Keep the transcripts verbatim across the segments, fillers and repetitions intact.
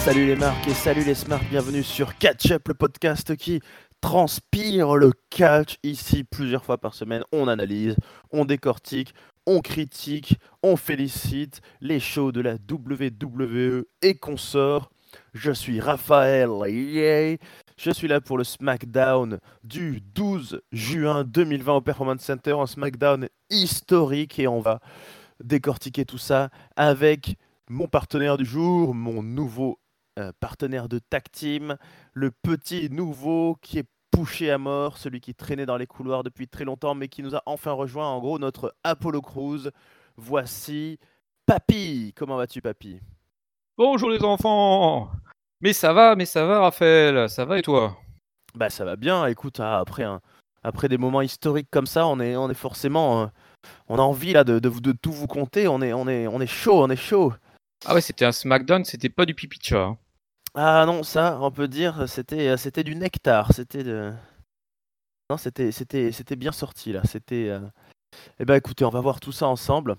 Salut les marques et salut les smarts, bienvenue sur Catch Up, le podcast qui transpire le catch. Ici, plusieurs fois par semaine, on analyse, on décortique, on critique, on félicite les shows de la W W E et consorts. Je suis Raphaël, yeah. Je suis là pour le SmackDown du douze juin deux mille vingt au Performance Center, un SmackDown historique, et on va décortiquer tout ça avec mon partenaire du jour, mon nouveau euh, partenaire de tag team, le petit nouveau qui est poussé à mort, celui qui traînait dans les couloirs depuis très longtemps mais qui nous a enfin rejoint, en gros notre Apollo Crews. Voici Papy. Comment vas-tu, Papy? Bonjour les enfants. Mais ça va, mais ça va Raphaël, ça va et toi? Bah ça va bien, écoute, ah, après, un, après des moments historiques comme ça, on est, on est forcément... euh, on a envie là de, de, de tout vous compter, on est, on, est, on est chaud, on est chaud. Ah ouais, c'était un SmackDown, c'était pas du pipi de chat. hein. Ah non, ça, on peut dire, c'était, c'était du nectar, c'était de... Non, c'était, c'était, c'était bien sorti là, c'était... euh, Eh ben écoutez, on va voir tout ça ensemble,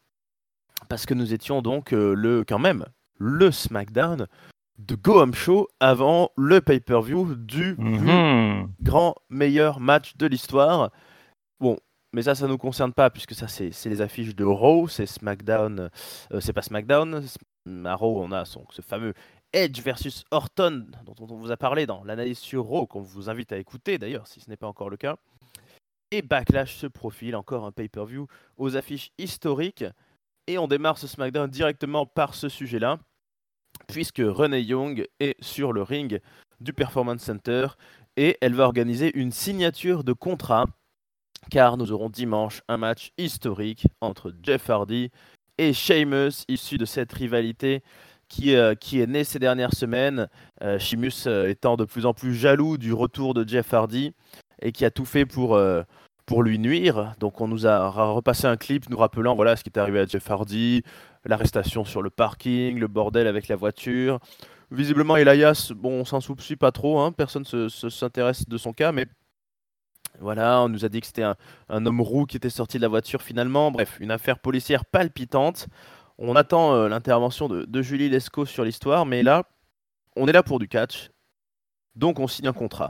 parce que nous étions donc euh, le, quand même, le SmackDown de Go Home Show avant le pay-per-view du plus Mhm. grand, meilleur match de l'histoire. Bon, mais ça, ça nous concerne pas, puisque ça, c'est, c'est les affiches de Raw, c'est SmackDown, euh, c'est pas SmackDown, S- à Raw, on a son, ce fameux Edge versus Orton, dont on vous a parlé dans l'analyse sur Raw, qu'on vous invite à écouter d'ailleurs, si ce n'est pas encore le cas. Et Backlash se profile, encore un pay-per-view aux affiches historiques, et on démarre ce SmackDown directement par ce sujet-là, puisque Renee Young est sur le ring du Performance Center, et elle va organiser une signature de contrat, car nous aurons dimanche un match historique entre Jeff Hardy et Sheamus, issu de cette rivalité qui, euh, qui est née ces dernières semaines, euh, Sheamus euh, étant de plus en plus jaloux du retour de Jeff Hardy et qui a tout fait pour, euh, pour lui nuire. Donc on nous a repassé un clip nous rappelant voilà, ce qui est arrivé à Jeff Hardy, l'arrestation sur le parking, le bordel avec la voiture. Visiblement, Elias, bon, on s'en soucie pas trop, hein, personne ne se, se, s'intéresse de son cas, mais voilà, on nous a dit que c'était un, un homme roux qui était sorti de la voiture finalement. Bref, une affaire policière palpitante. On attend euh, l'intervention de, de Julie Lescaut sur l'histoire, mais là, on est là pour du catch. Donc on signe un contrat.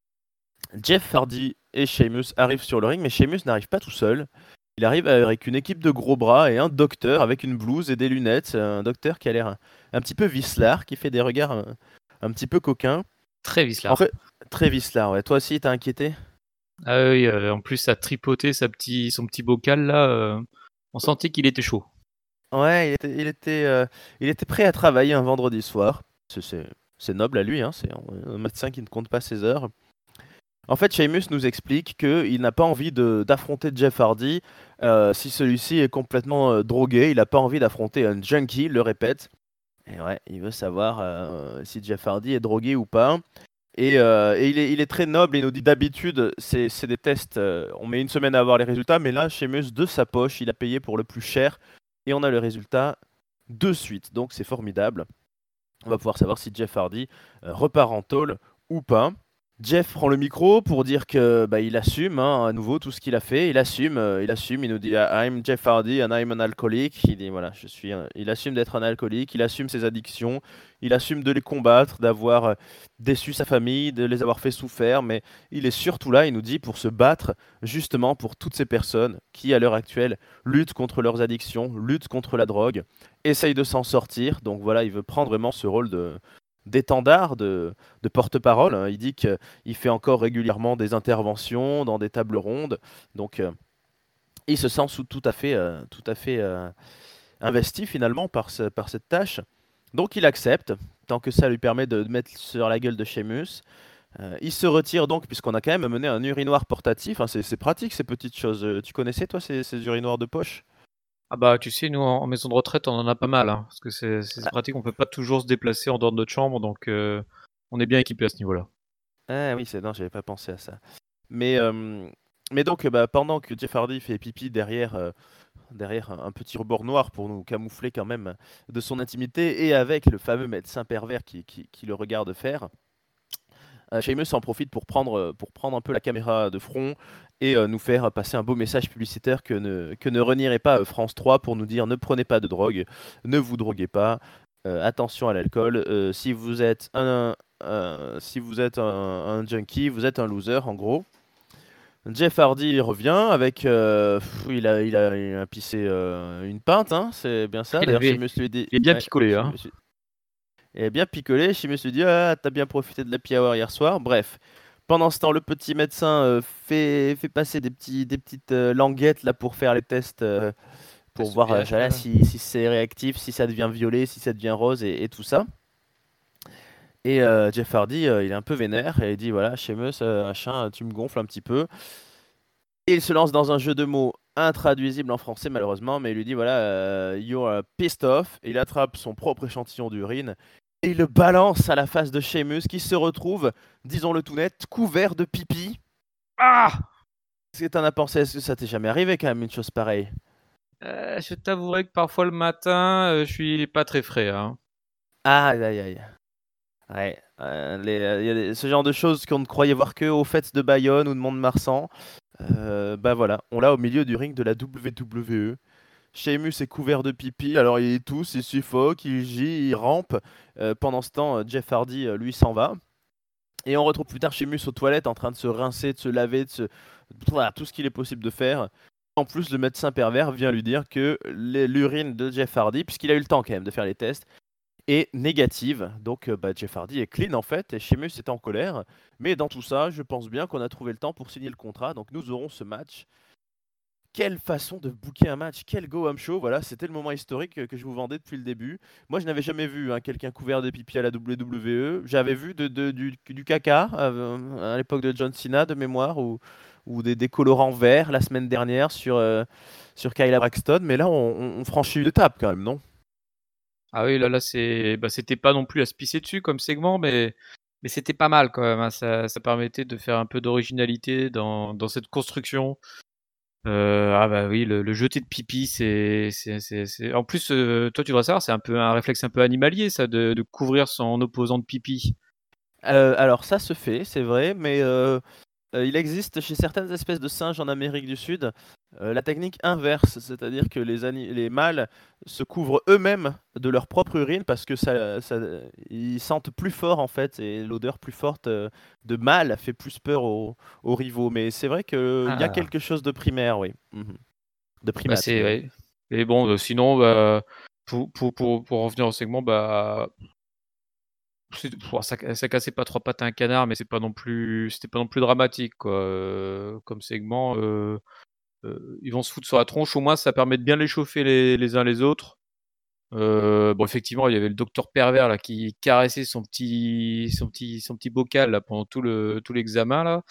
Jeff Hardy et Sheamus arrivent sur le ring, mais Sheamus n'arrive pas tout seul. Il arrive avec une équipe de gros bras et un docteur avec une blouse et des lunettes. Un docteur qui a l'air un, un petit peu vicelard, qui fait des regards un, un petit peu coquins. Très En vicelard. fait, très vicelard, ouais. Toi aussi, t'as inquiété? Ah oui, euh, en plus ça tripotait sa petit, son petit bocal là, euh, on sentait qu'il était chaud. Ouais, il était, il était, euh, il était prêt à travailler un vendredi soir. C'est, c'est- c'est noble à lui, hein, c'est un un médecin qui ne compte pas ses heures. En fait, Sheamus nous explique qu'il n'a pas envie de- d'affronter Jeff Hardy euh, si celui-ci est complètement euh, drogué. Il n'a pas envie d'affronter un junkie, il le répète. Et ouais, il veut savoir euh, si Jeff Hardy est drogué ou pas. Et, euh, et il, est, il est très noble, il nous dit d'habitude, c'est, c'est des tests, euh, on met une semaine à avoir les résultats, mais là, Sheamus, de sa poche, il a payé pour le plus cher. Et on a le résultat de suite, donc c'est formidable. On va pouvoir savoir si Jeff Hardy euh, repart en tôle ou pas. Jeff prend le micro pour dire que bah, il assume hein, à nouveau tout ce qu'il a fait. Il assume, euh, il assume. Il nous dit I'm Jeff Hardy and I'm an alcoholic. Il dit voilà, je suis. Un- Il assume d'être un alcoolique. Il assume ses addictions. Il assume de les combattre, d'avoir euh, déçu sa famille, de les avoir fait souffrir. Mais il est surtout là. Il nous dit pour se battre justement pour toutes ces personnes qui à l'heure actuelle luttent contre leurs addictions, luttent contre la drogue, essayent de s'en sortir. Donc voilà, il veut prendre vraiment ce rôle de d'étendard, de, de porte-parole. hein. Il dit qu'il fait encore régulièrement des interventions dans des tables rondes. Donc, euh, il se sent sous- tout à fait, euh, tout à fait euh, investi finalement par, ce- par cette tâche. Donc, il accepte, tant que ça lui permet de mettre sur la gueule de Sheamus. Euh, il se retire donc, puisqu'on a quand même mené un urinoir portatif. hein. c'est, c'est pratique ces petites choses. Euh, Tu connaissais, toi, ces, ces urinoirs de poche? Ah bah tu sais, nous en, en maison de retraite on en a pas mal, hein, parce que c'est c'est Ah, pratique, on peut pas toujours se déplacer en dehors de notre chambre, donc euh, on est bien équipé à ce niveau-là. ah oui, c'est, non, j'avais pas pensé à ça. Mais, euh, mais donc, euh, bah, pendant que Jeff Hardy fait pipi derrière, euh, derrière un, un petit rebord noir pour nous camoufler quand même de son intimité, et avec le fameux médecin pervers qui, qui, qui le regarde faire, euh, Sheamus en profite pour prendre, euh, pour prendre un peu la caméra de front et euh, nous faire passer un beau message publicitaire que ne, que ne renierait pas euh, France trois pour nous dire ne prenez pas de drogue, ne vous droguez pas. euh, attention à l'alcool. Euh, si vous êtes un, un- si vous êtes un, un junkie, vous êtes un loser en gros. Jeff Hardy il revient avec, euh, pff, il a, il a, il a pissé euh, une pinte, hein, c'est bien ça. Il D'ailleurs, avait, Sheamus lui dit, il est bien ouais, picolé, hein. Sheamus- il a bien picolé. Sheamus lui dit, ah, t'as bien profité de la happy hour hier soir. Bref, pendant ce temps, le petit médecin euh, fait, fait passer des petits, des petites euh, languettes là pour faire les tests, euh, pour Test voir euh, pH, voilà, ouais. si, si c'est réactif, si ça devient violet, si ça devient rose et, et tout ça. Et euh, Jeff Hardy, euh, il est un peu vénère et il dit, voilà, Sheamus, euh, machin, tu me gonfles un petit peu. Et il se lance dans un jeu de mots intraduisible en français malheureusement, mais il lui dit voilà, euh, you're uh, pissed off. Et il attrape son propre échantillon d'urine et il le balance à la face de Sheamus qui se retrouve, disons-le tout net, couvert de pipi. Ah! Qu'est-ce que t'en as pensé? Est-ce que ça t'est jamais arrivé quand même une chose pareille? Euh, je t'avouerai que parfois le matin, euh, je suis pas très frais, hein. Aïe aïe aïe. Ouais, euh, les- euh, il y a des- ce genre de choses qu'on ne croyait voir que aux fêtes de Bayonne ou de Mont-de-Marsan. Euh, bah voilà, on l'a au milieu du ring de la W W E. Sheamus est couvert de pipi, alors il tousse, il suffoque, il gît, il rampe. Euh, pendant ce temps, euh, Jeff Hardy, euh, lui, s'en va. Et on retrouve plus tard Sheamus aux toilettes en train de se rincer, de se laver, de se... Voilà, tout ce qu'il est possible de faire. En plus, le médecin pervers vient lui dire que les- l'urine de Jeff Hardy, puisqu'il a eu le temps quand même de faire les tests, est négative. Donc euh, bah, Jeff Hardy est clean en fait, et Sheamus est en colère. Mais dans tout ça, je pense bien qu'on a trouvé le temps pour signer le contrat. Donc nous aurons ce match. Quelle façon de booker un match, quel go-home show, voilà, c'était le moment historique que, que je vous vendais depuis le début. Moi, je n'avais jamais vu hein, quelqu'un couvert de pipi à la W W E. J'avais vu de, de- du, du caca euh, à l'époque de John Cena, de mémoire, ou, ou des, des colorants verts la semaine dernière sur, euh, sur Kyla Braxton, mais là, on, on- on franchit une étape quand même, non? Ah oui, là, là, c'est, bah, c'était pas non plus à se pisser dessus comme segment, mais, mais c'était pas mal quand même, hein. Ça, ça permettait de faire un peu d'originalité dans, dans cette construction. Euh, ah bah oui, le, le jeter de pipi, c'est, c'est, c'est, c'est- En plus, euh, toi, tu dois savoir, c'est un peu un réflexe un peu animalier, ça, de, de couvrir son opposant de pipi. Euh, alors ça se fait, c'est vrai, mais euh, Euh, il existe chez certaines espèces de singes en Amérique du Sud euh, la technique inverse, c'est-à-dire que les, ani- les mâles se couvrent eux-mêmes de leur propre urine parce que ça, ça- ils sentent plus fort en fait et l'odeur plus forte euh, de mâle fait plus peur aux, aux rivaux. Mais c'est vrai qu'il y a Ah, quelque chose de primaire, oui. Mhm. De bah primate c'est, même. ouais. Et bon, euh, sinon, bah, pour, pour, pour, pour revenir au segment, bah, c'est- pff, ça, ça cassait pas trois pattes à un canard, mais c'est pas non plus, c'était pas non plus dramatique, quoi. Euh, comme segment, euh, euh, ils vont se foutre sur la tronche. Au moins, ça permet de bien les chauffer les, les uns les autres. Euh, bon, effectivement, il y avait le docteur pervers là qui caressait son petit, son petit, son petit bocal là pendant tout le, tout l'examen là.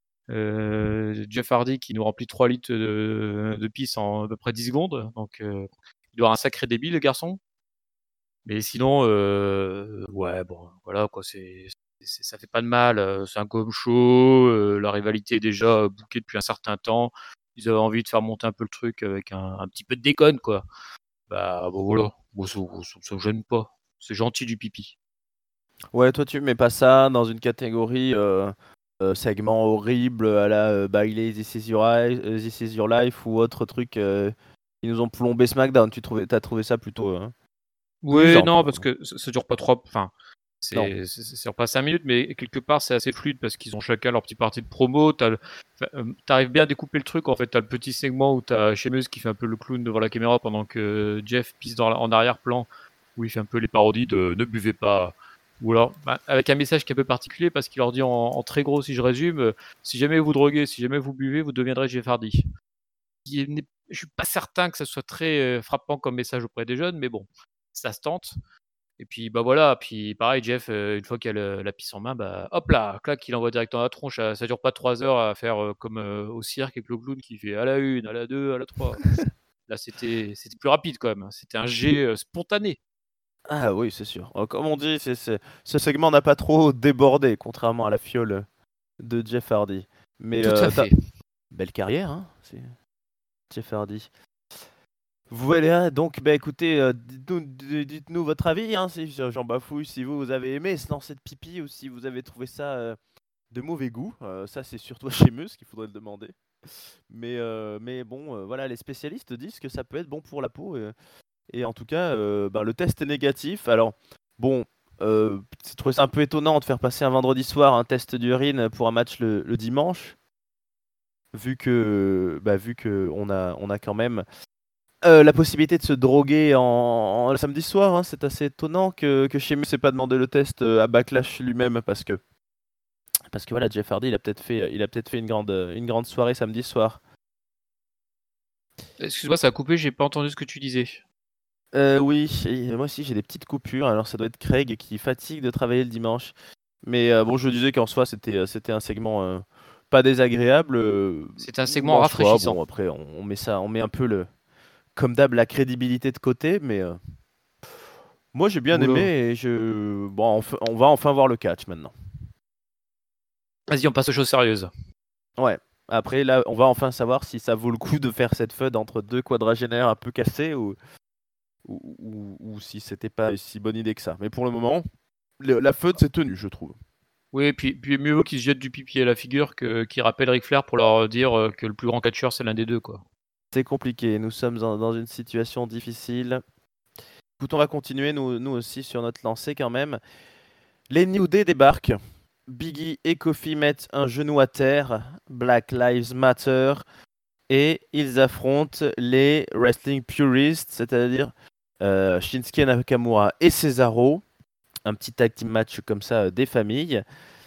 Euh, Jeff Hardy qui nous remplit trois litres de, de pisse en à peu près dix secondes. Donc, euh, il doit avoir un sacré débit le garçon. Mais sinon, euh, ouais, bon, voilà quoi, c'est, c'est- ça fait pas de mal. euh, C'est un go show. euh, la rivalité est déjà bouquée depuis un certain temps. Ils avaient envie de faire monter un peu le truc avec un, un petit peu de déconne quoi. Bah, bon, voilà. Bon, ça, ça, ça me gêne pas. C'est gentil du pipi. Ouais, toi tu mets pas ça dans une catégorie euh, euh, segment horrible à la euh, Bailey This Is Your Life, euh, This Is Your Life ou autre truc euh, qui nous ont plombé SmackDown. Tu trouvais, t'as trouvé ça plutôt euh, Oui, amusant, non, quoi. parce que ça, ça dure pas trop. Enfin, Non. c'est, c'est- ça dure pas cinq minutes, mais quelque part, c'est assez fluide parce qu'ils ont chacun leur petite partie de promo. T'as le- enfin, euh, T'arrives bien à découper le truc. En fait, t'as le petit segment où t'as Sheamus qui fait un peu le clown devant la caméra pendant que Jeff pisse dans la- en arrière-plan, où il fait un peu les parodies de ne buvez pas. Ou alors, bah, avec un message qui est un peu particulier parce qu'il leur dit en, en très gros, si je résume, euh, si jamais vous droguez, si jamais vous buvez, vous deviendrez Jeff Hardy. Qui n'est- Je suis pas certain que ça soit très euh, frappant comme message auprès des jeunes, mais bon, ça se tente. Et puis bah voilà, puis pareil, Jeff, euh, une fois qu'il a le- la pisse en main, bah hop là, clac, il envoie direct dans la tronche. Ça, ça dure pas trois heures à faire euh, comme euh, au cirque avec le clown qui fait à la une, à la deux, à la trois. Là, c'était c'était plus rapide quand même, hein. C'était un jet euh, spontané. Ah oui, c'est sûr. Euh, Comme on dit, c'est, c'est- ce segment n'a pas trop débordé, contrairement à la fiole de Jeff Hardy. Mais Tout à euh, t'as- fait. belle carrière, hein, c'est Jeff Hardy. Voilà, donc bah écoutez, euh, dites-nous, d- dites-nous votre avis, hein, si j'en bafouille, si vous, vous avez aimé se lancer de pipi ou si vous avez trouvé ça euh, de mauvais goût. Euh, ça, c'est surtout chez Meuse qu'il faudrait le demander. Mais, euh, mais bon, euh, voilà, les spécialistes disent que ça peut être bon pour la peau. euh, Et en tout cas, euh, bah, le test est négatif. Alors, bon, euh, j'ai trouvé ça un peu étonnant de faire passer un vendredi soir un test d'urine pour un match le, le dimanche, vu que, bah, vu que on a, on a quand même euh, la possibilité de se droguer en, en- le samedi soir. Hein. C'est assez étonnant que, que Sheamus n'ait pas demandé le test euh, à Backlash lui-même, parce que, parce que voilà, Jeff Hardy, il a peut-être fait, il a peut-être fait une grande, une grande soirée samedi soir. Excuse-moi, ça a coupé, j'ai pas entendu ce que tu disais. Euh, oui, et moi aussi j'ai des petites coupures, alors ça doit être Craig qui fatigue de travailler le dimanche. Mais euh, bon, je disais qu'en soi c'était euh, c'était un segment euh, pas désagréable. euh, C'est un segment en soi, rafraîchissant. bon après on, on met ça, on met un peu le, comme d'hab, la crédibilité de côté, mais euh, moi j'ai bien aimé Oula. et je bon enf- on va enfin voir le catch maintenant. Vas-y, on passe aux choses sérieuses. Ouais. Après là, on va enfin savoir si ça vaut le coup de faire cette feud entre deux quadragénaires un peu cassés ou ou, ou- ou si c'était pas si bonne idée que ça. Mais pour le moment, le- la feud s'est tenue, je trouve. Oui, puis, puis mieux vaut qu'ils se jettent du pipi à la figure que qu'ils rappellent Ric Flair pour leur dire euh, que le plus grand catcheur c'est l'un des deux, quoi. C'est compliqué, nous sommes en- dans une situation difficile. Écoute, on va continuer, nous, nous aussi, sur notre lancée quand même. Les New Day débarquent. Biggie et Kofi mettent un genou à terre. Black Lives Matter. Et ils affrontent les Wrestling Purists, c'est-à-dire euh, Shinsuke Nakamura et Cesaro. Un petit tag team match comme ça euh, des familles.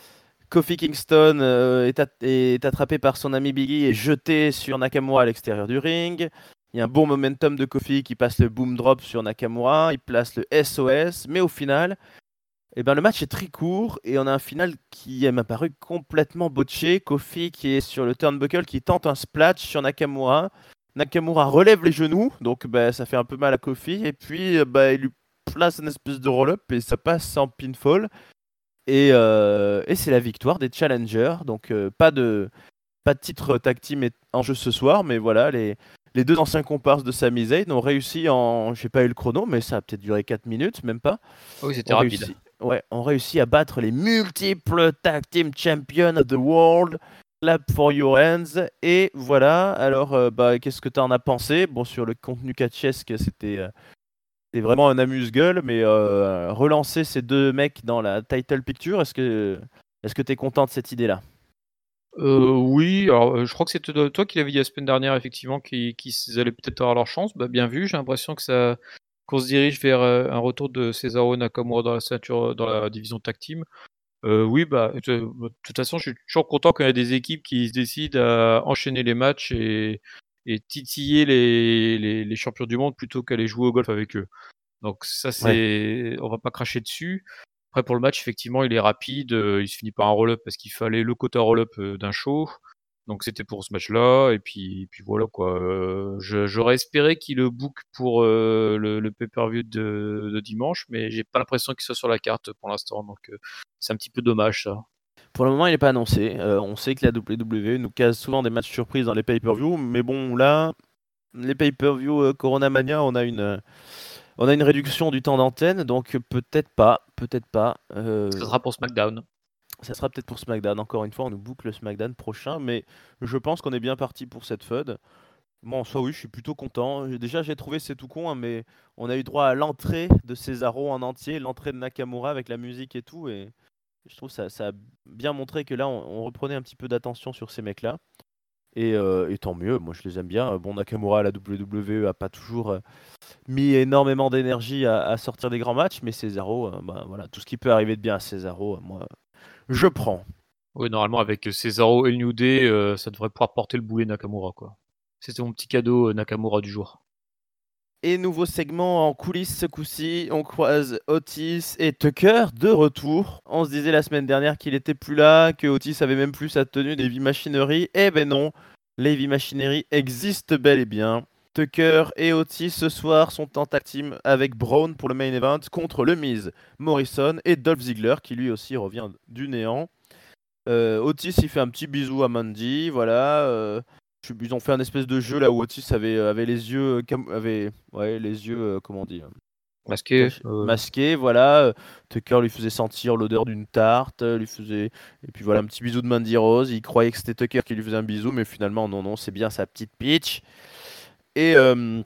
Kofi Kingston euh, est, at- est attrapé par son ami Biggie et jeté sur Nakamura à l'extérieur du ring. Il y a un bon momentum de Kofi qui passe le boom drop sur Nakamura. Il place le S O S. Mais au final, eh ben, le match est très court et on a un final qui m'a paru complètement botché. Kofi qui est sur le turnbuckle, qui tente un splash sur Nakamura. Nakamura relève les genoux, donc bah, ça fait un peu mal à Kofi. Et puis bah, il lui place une espèce de roll-up et ça passe sans pinfall. Et, euh, et c'est la victoire des challengers. Donc euh, pas de pas de titre tag team est en jeu ce soir, mais voilà, les, les deux anciens comparses de Sami Zayn ont réussi en, j'ai pas eu le chrono, mais ça a peut-être duré quatre minutes, même pas. Ah oui, c'était Ont rapide. réussi, ouais, ont réussi à battre les multiples tag team champions of the world. Clap for your hands. Et voilà, alors euh, bah, qu'est-ce que tu en as pensé? Bon, sur le contenu catchesque, c'était euh, c'était vraiment un amuse-gueule, mais euh, relancer ces deux mecs dans la title picture, est-ce que est-ce que tu es content de cette idée-là? Euh, oui, alors euh, je crois que c'était toi toi qui l'avais dit la semaine dernière, effectivement, qu'ils qu'ils allaient peut-être avoir leur chance. Bah, bien vu, j'ai l'impression que ça qu'on se dirige vers euh, un retour de Cesaro Nakamura dans la ceinture, dans la division tag team. Euh, oui, bah, de, de toute façon, je suis toujours content quand il y a des équipes qui se décident à enchaîner les matchs et, et titiller les, les, les champions du monde plutôt qu'aller jouer au golf avec eux. Donc ça, Ouais. c'est, on va pas cracher dessus. Après, pour le match, effectivement, il est rapide. euh, il se finit par un roll-up parce qu'il fallait le quota roll-up euh, d'un show. Donc c'était pour ce match-là. Et puis, puis voilà quoi. Euh, je- j'aurais espéré qu'il le book pour euh, le, le pay-per-view de, de dimanche, mais j'ai pas l'impression qu'il soit sur la carte pour l'instant. Donc euh, c'est un petit peu dommage ça. Pour le moment, il n'est pas annoncé. Euh, on sait que la W W E nous case souvent des matchs surprises dans les pay-per-view, mais bon, là, les pay-per-view euh, Corona Mania, on a une, euh, on a une réduction du temps d'antenne, donc euh, peut-être pas, peut-être pas. Ça Euh, sera pour SmackDown. ça sera peut-être pour SmackDown. Encore une fois, on nous boucle le SmackDown prochain, mais je pense qu'on est bien parti pour cette feud. Bon, en soi, oui, je suis plutôt content. J'ai- Déjà, j'ai trouvé c'est tout con, hein, mais on a eu droit à l'entrée de Cesaro en entier, l'entrée de Nakamura avec la musique et tout, et je trouve ça, ça a bien montré que là, on, on reprenait un petit peu d'attention sur ces mecs-là. Et, euh, et tant mieux, moi je les aime bien. Bon, Nakamura à la W W E a pas toujours euh, mis énormément d'énergie à, à sortir des grands matchs, mais Cesaro, euh, bah, voilà, tout ce qui peut arriver de bien à Cesaro, euh, moi, je prends. Oui, normalement, avec Cesaro et le New Day, euh, ça devrait pouvoir porter le boulet Nakamura, quoi. C'était mon petit cadeau euh, Nakamura du jour. Et nouveau segment en coulisses ce coup-ci, on croise Otis et Tucker de retour. On se disait la semaine dernière qu'il était plus là, que Otis avait même plus sa tenue des Heavy Machinery. Eh ben non, les Heavy Machinery existent bel et bien. Tucker et Otis ce soir sont en tag team avec Braun pour le main event contre le Miz, Morrison et Dolph Ziggler qui lui aussi revient du néant. Euh, Otis il fait un petit bisou à Mandy, voilà. euh, je- ils ont fait un espèce de jeu là où Otis avait, avait les yeux, euh, cam- avait, ouais, les yeux, euh, comment on dit, euh, Masqué. cachés, euh, masqués, voilà. euh, Tucker lui faisait sentir l'odeur d'une tarte, euh, lui faisait, et puis voilà un petit bisou de Mandy Rose. Il croyait que c'était Tucker qui lui faisait un bisou, mais finalement non, non, c'est bien sa petite Peach. Et euh,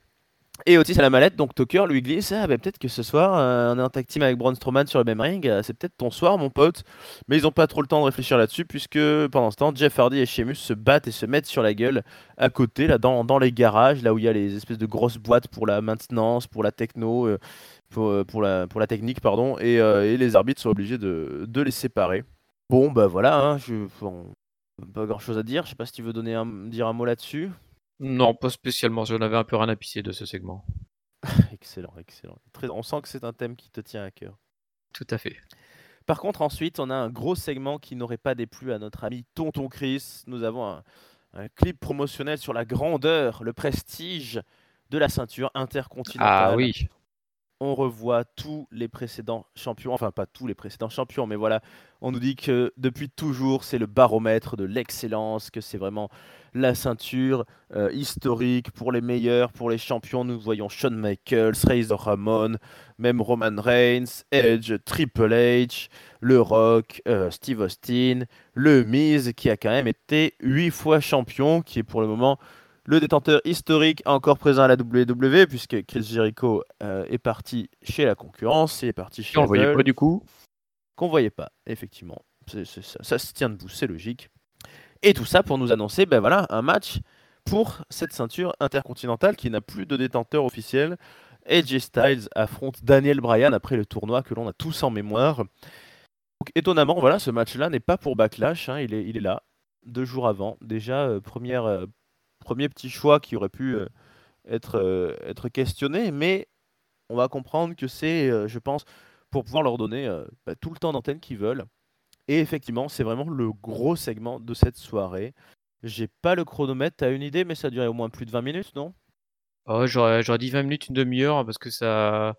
Et Otis à la mallette, donc Tucker lui glisse ah, bah, peut-être que ce soir, euh, on est en tag team avec Braun Strowman sur le même ring, euh, c'est peut-être ton soir, mon pote. Mais ils n'ont pas trop le temps de réfléchir là-dessus, puisque pendant ce temps, Jeff Hardy et Sheamus se battent et se mettent sur la gueule à côté, là, dans, dans les garages, là où il y a les espèces de grosses boîtes pour la maintenance, pour la techno, euh, pour, euh, pour, la, pour la technique, pardon, et, euh, et les arbitres sont obligés de, de les séparer. Bon, bah voilà, hein, je, bon, pas grand-chose à dire. Je sais pas si tu veux donner un, dire un mot là-dessus. Non, pas spécialement. J'en avais un peu rien à pisser de ce segment. Excellent, excellent. Très, on sent que c'est un thème qui te tient à cœur. Tout à fait. Par contre, ensuite, on a un gros segment qui n'aurait pas déplu à notre ami Tonton Chris. Nous avons un, un clip promotionnel sur la grandeur, le prestige de la ceinture Ah intercontinentale. oui. On revoit tous les précédents champions, enfin pas tous les précédents champions, mais voilà, on nous dit que depuis toujours c'est le baromètre de l'excellence, que c'est vraiment la ceinture euh, historique pour les meilleurs, pour les champions. Nous voyons Shawn Michaels, Razor Ramon, même Roman Reigns, Edge, Triple H, Le Rock, euh, Steve Austin, Le Miz qui a quand même été huit fois champion, qui est pour le moment le détenteur historique encore présent à la W W E, puisque Chris Jericho euh, est parti chez la concurrence, il est parti chez On le voyait Apple, pas du coup. qu'on voyait pas, effectivement. C'est- c'est ça, ça se tient debout, c'est logique. Et tout ça pour nous annoncer, ben voilà, un match pour cette ceinture intercontinentale qui n'a plus de détenteur officiel. A J Styles affronte Daniel Bryan après le tournoi que l'on a tous en mémoire. Donc, étonnamment, voilà, ce match-là n'est pas pour Backlash, hein, il, est, il est là, deux jours avant. Déjà, euh, première, euh, premier petit choix qui aurait pu euh, être, euh, être questionné, mais on va comprendre que c'est, euh, je pense, pour pouvoir leur donner euh, bah, tout le temps d'antenne qu'ils veulent. Et effectivement, c'est vraiment le gros segment de cette soirée. J'ai pas le chronomètre, t'as une idée, mais ça durait au moins plus de vingt minutes, non? Oh, j'aurais, j'aurais dit vingt minutes, une demi-heure, hein, parce que ça,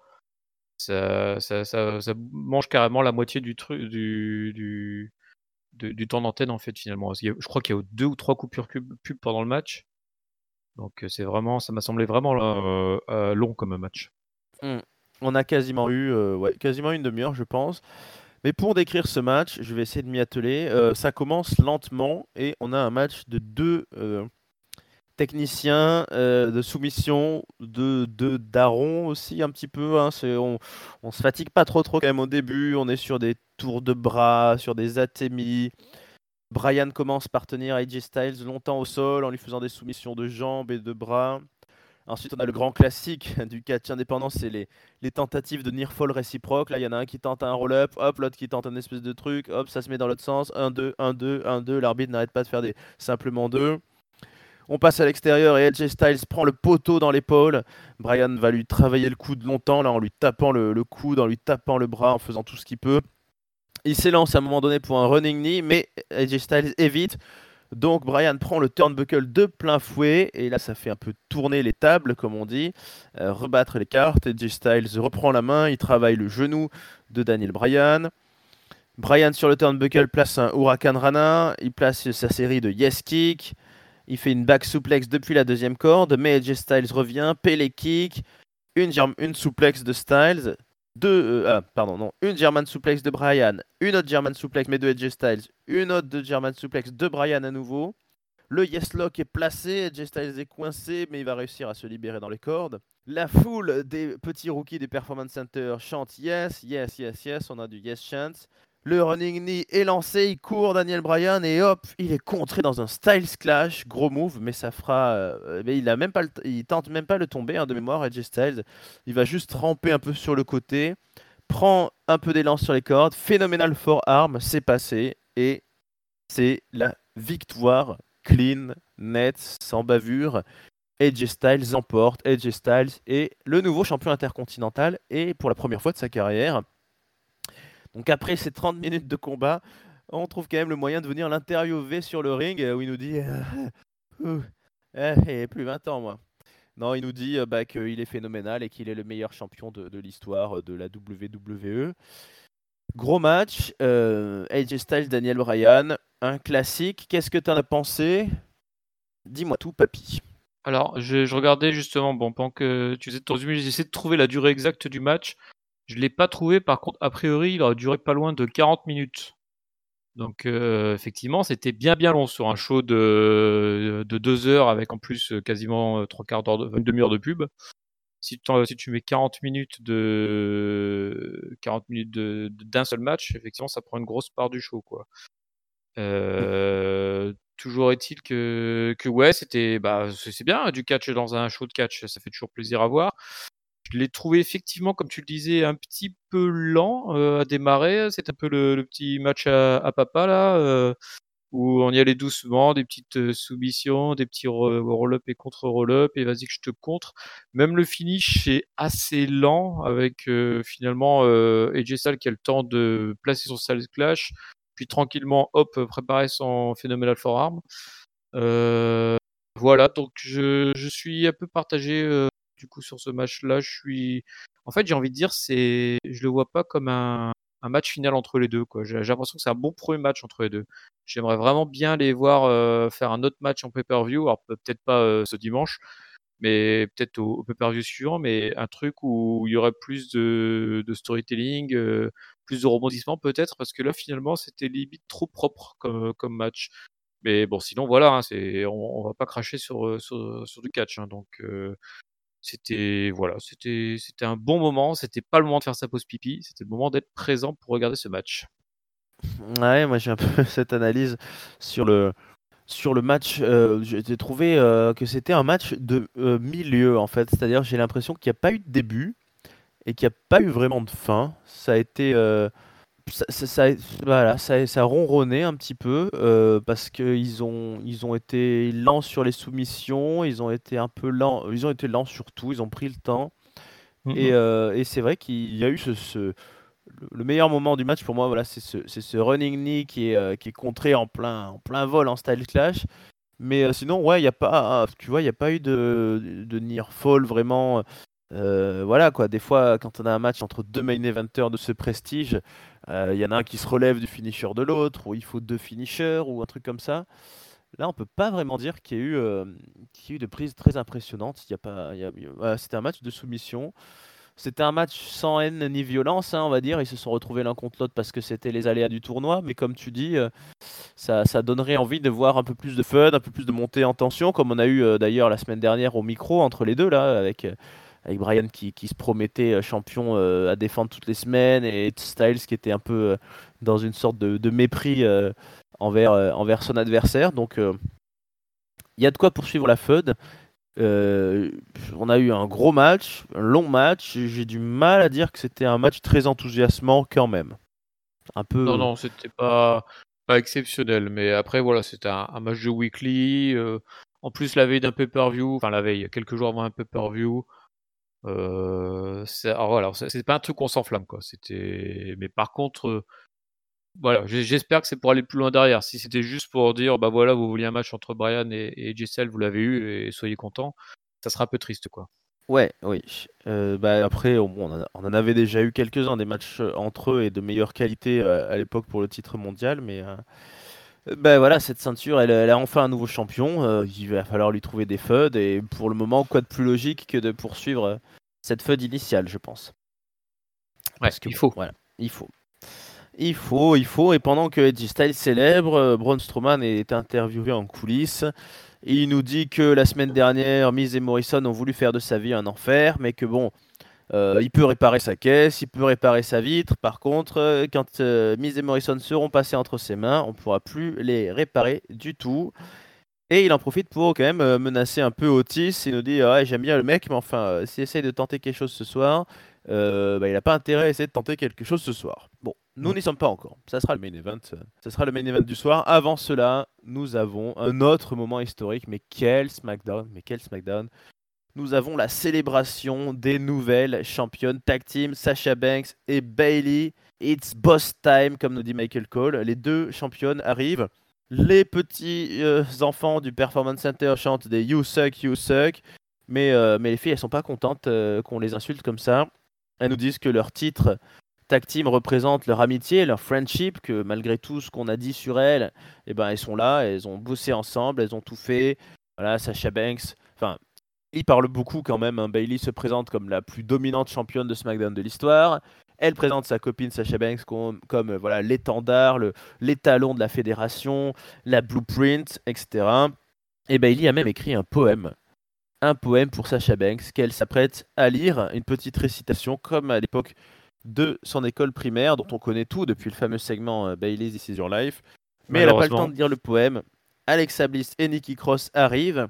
ça, ça, ça, ça mange carrément la moitié du truc, du, du, de- du temps d'antenne en fait finalement. Parce qu'il y a- Je crois qu'il y a deux ou trois coupures pub, pub pendant le match. Donc euh, c'est vraiment, ça m'a semblé vraiment euh, euh, long comme match. Hmm. On a quasiment eu, euh, ouais, quasiment une demi-heure, je pense. Mais pour décrire ce match, je vais essayer de m'y atteler. Euh, ça commence lentement et on a un match de deux euh, techniciens euh, de soumission, de, de darons aussi un petit peu. Hein. C'est- on, on se fatigue pas trop trop quand même au début. On est sur des tours de bras, sur des atémis. Brian commence par tenir A J Styles longtemps au sol en lui faisant des soumissions de jambes et de bras. Ensuite, on a le grand classique du catch indépendant, c'est les, les tentatives de near fall réciproque. Là, il y en a un qui tente un roll-up, hop, l'autre qui tente un espèce de truc, hop, ça se met dans l'autre sens. un deux, un deux, un deux. L'arbitre n'arrête pas de faire des simplement deux. On passe à l'extérieur et A J Styles prend le poteau dans l'épaule. Brian va lui travailler le coude longtemps, là, en lui tapant le, le coude, en lui tapant le bras, en faisant tout ce qu'il peut. Il s'élance à un moment donné pour un running knee, mais A J Styles évite. Donc Brian prend le turnbuckle de plein fouet, et là ça fait un peu tourner les tables, comme on dit, euh, rebattre les cartes. A J Styles reprend la main, il travaille le genou de Daniel Bryan. Bryan sur le turnbuckle place un Huracan Rana, il place sa série de Yes Kick, il fait une back suplex depuis la deuxième corde, mais A J Styles revient, Pele Kick, une, une suplex de Styles, deux, euh, ah, pardon, non, une German suplex de Bryan, une autre German suplex mais de A J Styles, une autre de German suplex de Bryan à nouveau. Le Yes Lock est placé, A J Styles est coincé, mais il va réussir à se libérer dans les cordes. La foule des petits rookies des Performance Center chante Yes, Yes, Yes, Yes, on a du Yes Chant. Le running knee est lancé, il court Daniel Bryan et hop, il est contré dans un Styles Clash, gros move, mais ça fera, euh, mais il a même pas, le il tente même pas le tomber hein, de mémoire. A J Styles, il va juste ramper un peu sur le côté, prend un peu d'élan sur les cordes, phénoménal forearm, c'est passé et c'est la victoire clean, net, sans bavure. A J Styles emporte, A J Styles est le nouveau champion intercontinental et pour la première fois de sa carrière. Donc après ces trente minutes de combat, on trouve quand même le moyen de venir l'interviewer sur le ring où il nous dit euh, eh, plus vingt ans moi. Non, il nous dit euh, bah, qu'il est phénoménal et qu'il est le meilleur champion de, de l'histoire de la W W E. Gros match, euh, A J Styles, Daniel Bryan, un classique. Qu'est-ce que tu en as pensé? Dis-moi tout, papy. Alors, je, je regardais justement, bon, pendant que tu faisais ton résumé, j'essaie de trouver la durée exacte du match. Je ne l'ai pas trouvé, par contre, a priori, il aurait duré pas loin de quarante minutes. Donc, euh, effectivement, c'était bien bien long sur un show de, de deux heures avec en plus quasiment trois quarts d'heure, de, une demi-heure de pub. si, si tu mets quarante minutes de quarante minutes de, de, d'un seul match, effectivement, ça prend une grosse part du show, quoi. Euh, toujours est-il que, que ouais, c'était, bah, c'est, c'est bien du catch dans un show de catch, ça fait toujours plaisir à voir. Je l'ai trouvé effectivement, comme tu le disais, un petit peu lent euh, à démarrer. C'est un peu le, le petit match à, à papa là, euh, où on y allait doucement, des petites euh, soumissions, des petits roll-up et contre-roll-up, et vas-y que je te contre. Même le finish est assez lent, avec euh, finalement euh, A J Styles qui a le temps de placer son Styles Clash, puis tranquillement, hop, préparer son Phenomenal Forearm. Euh, voilà, donc je, je suis un peu partagé euh, du coup sur ce match-là. Je suis, en fait, j'ai envie de dire, c'est, je le vois pas comme un, un match final entre les deux, quoi. J'ai, j'ai l'impression que c'est un bon premier match entre les deux. J'aimerais vraiment bien les voir euh, faire un autre match en pay-per-view, alors peut-être pas euh, ce dimanche, mais peut-être au, au pay-per-view suivant, mais un truc où il y aurait plus de, de storytelling, euh, plus de rebondissements peut-être, parce que là finalement c'était limite trop propre comme, comme match. Mais bon, sinon voilà, hein, c'est, on, on va pas cracher sur, euh, sur, sur du catch, hein, donc euh, c'était voilà, c'était c'était un bon moment. C'était pas le moment de faire sa pause pipi, c'était le moment d'être présent pour regarder ce match. Ouais, moi j'ai un peu cette analyse sur le, sur le match. Euh, j'ai trouvé euh, que c'était un match de euh, milieu en fait. C'est-à-dire j'ai l'impression qu'il n'y a pas eu de début et qu'il n'y a pas eu vraiment de fin. Ça a été. Euh, ça, ça, ça, voilà, ça, ça a ronronné un petit peu euh, parce qu'ils ont, ils ont été lents sur les soumissions, ils ont été un peu lents, ils ont été lents sur tout, ils ont pris le temps. Et, Mm-hmm. euh, et c'est vrai qu'il y a eu ce, ce- le le meilleur moment du match pour moi, voilà, c'est ce, c'est ce running knee qui est, euh, qui est contré en plein, en plein vol en style clash. Mais euh, sinon, ouais, il y a pas, tu vois, il n'y a pas eu de, de near fall vraiment. Euh, voilà quoi, des fois, quand on a un match entre deux main eventers de ce prestige, euh, il y en a un qui se relève du finisher de l'autre, ou il faut deux finishers, ou un truc comme ça. Là, on peut pas vraiment dire qu'il y a eu, euh, qu'il y a eu de prises très impressionnantes. Il y a pas, il y a- il y a- voilà, c'était un match de soumission. C'était un match sans haine ni violence, hein, on va dire. Ils se sont retrouvés l'un contre l'autre parce que c'était les aléas du tournoi. Mais comme tu dis, euh, ça, ça donnerait envie de voir un peu plus de fun, un peu plus de montée en tension, comme on a eu euh, d'ailleurs la semaine dernière au micro entre les deux, là, avec, euh, avec Brian qui, qui se promettait euh, champion euh, à défendre toutes les semaines et Styles qui était un peu euh, dans une sorte de, de mépris euh, envers, euh, envers son adversaire. Donc euh, il y a de quoi poursuivre la feud. Euh, on a eu un gros match, un long match. J'ai du mal à dire que c'était un match très enthousiasmant quand même. Un Non, peu. non, c'était pas, pas exceptionnel. Mais après, voilà, c'était un, un match de weekly. euh, en plus, la veille d'un pay-per-view, enfin la veille, quelques jours avant un pay-per-view. Euh, c'est, alors voilà, c'est, c'est pas un truc qu'on s'enflamme, quoi. C'était, mais par contre, euh, voilà, j'ai- j'espère que c'est pour aller plus loin derrière. Si c'était juste pour dire, bah voilà, vous vouliez un match entre Brian et, et J C L, vous l'avez eu et soyez contents, ça sera un peu triste, quoi. Ouais, oui. Euh, bah après, on, on en a- on en avait déjà eu quelques-uns des matchs euh, entre eux et de meilleure qualité euh, à l'époque pour le titre mondial, mais euh, euh, bah voilà, cette ceinture, elle, elle a enfin un nouveau champion. Euh, il va falloir lui trouver des feuds et pour le moment, quoi de plus logique que de poursuivre euh, cette feud initiale, je pense. Ouais, Parce que il bon, faut. voilà, il faut. Il faut, il faut. Et pendant que Edge Styles célèbre, euh, Braun Strowman est interviewé en coulisses. Et il nous dit que la semaine dernière, Miz et Morrison ont voulu faire de sa vie un enfer, mais que bon, euh, il peut réparer sa caisse, il peut réparer sa vitre. Par contre, euh, quand euh, Miz et Morrison seront passés entre ses mains, on ne pourra plus les réparer du tout. Et il en profite pour quand même euh, menacer un peu Otis. Il nous dit ah ouais, j'aime bien le mec, mais enfin, euh, s'il essaye de tenter quelque chose ce soir, euh, bah, il n'a pas intérêt à essayer de tenter quelque chose ce soir. Bon, nous Mm. n'y sommes pas encore. Ça sera le main event. euh, Ça sera le main event du soir. Avant cela, nous avons un autre moment historique. Mais quel SmackDown! Mais quel SmackDown! Nous avons la célébration des nouvelles championnes tag team, Sasha Banks et Bayley. It's boss time, comme nous dit Michael Cole. Les deux championnes arrivent. Les petits euh, enfants du Performance Center chantent des You suck, you suck. Mais, euh, mais les filles, elles sont pas contentes euh, qu'on les insulte comme ça. Elles nous disent que leur titre tag team représente leur amitié, leur friendship, que malgré tout ce qu'on a dit sur elles, eh ben, elles sont là, elles ont bossé ensemble, elles ont tout fait. Voilà, Sasha Banks. Enfin, il parle beaucoup quand même. Hein. Bayley se présente comme la plus dominante championne de SmackDown de l'histoire. Elle présente sa copine Sasha Banks comme, comme, euh, voilà, l'étendard, le, l'étalon de la fédération, la blueprint, et cetera. Et Bayley a même écrit un poème un poème pour Sasha Banks qu'elle s'apprête à lire, une petite récitation comme à l'époque de son école primaire, dont on connaît tout depuis le fameux segment euh, Bailey's This Is Your Life. Mais elle n'a pas le temps de lire le poème. Alexa Bliss et Nikki Cross arrivent.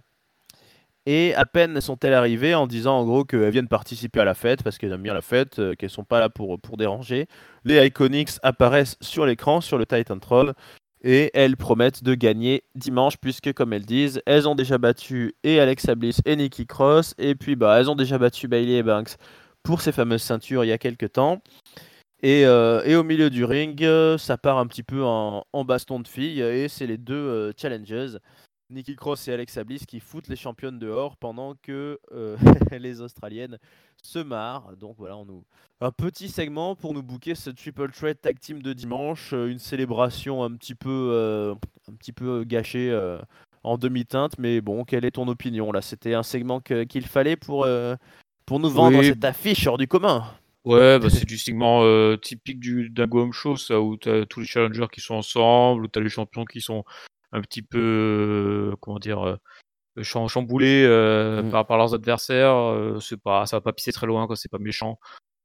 Et à peine sont-elles arrivées en disant en gros qu'elles viennent participer à la fête parce qu'elles aiment bien la fête, euh, qu'elles sont pas là pour, pour déranger. Les Iconics apparaissent sur l'écran, sur le Titantron, et elles promettent de gagner dimanche puisque, comme elles disent, elles ont déjà battu et Alexa Bliss et Nikki Cross, et puis bah elles ont déjà battu Bayley et Banks pour ces fameuses ceintures il y a quelques temps. Et, euh, et au milieu du ring, euh, ça part un petit peu en, en baston de filles, et c'est les deux euh, challengers, Nikki Cross et Alexa Bliss, qui foutent les championnes dehors pendant que euh, les Australiennes se marrent. Donc voilà, on nous... un petit segment pour nous booker ce Triple Threat Tag Team de dimanche, euh, une célébration un petit peu, euh, un petit peu gâchée euh, en demi-teinte, mais bon, quelle est ton opinion là? C'était un segment que, qu'il fallait pour, euh, pour nous vendre Oui. cette affiche hors du commun. Ouais, bah c'est du segment euh, typique du, d'un Go Home Show, ça, où t'as tous les challengers qui sont ensemble, où t'as les champions qui sont un petit peu, euh, comment dire, euh, cham- chamboulés euh, Mm. par, par leurs adversaires. euh, c'est pas, ça va pas pisser très loin, quoi, c'est pas méchant.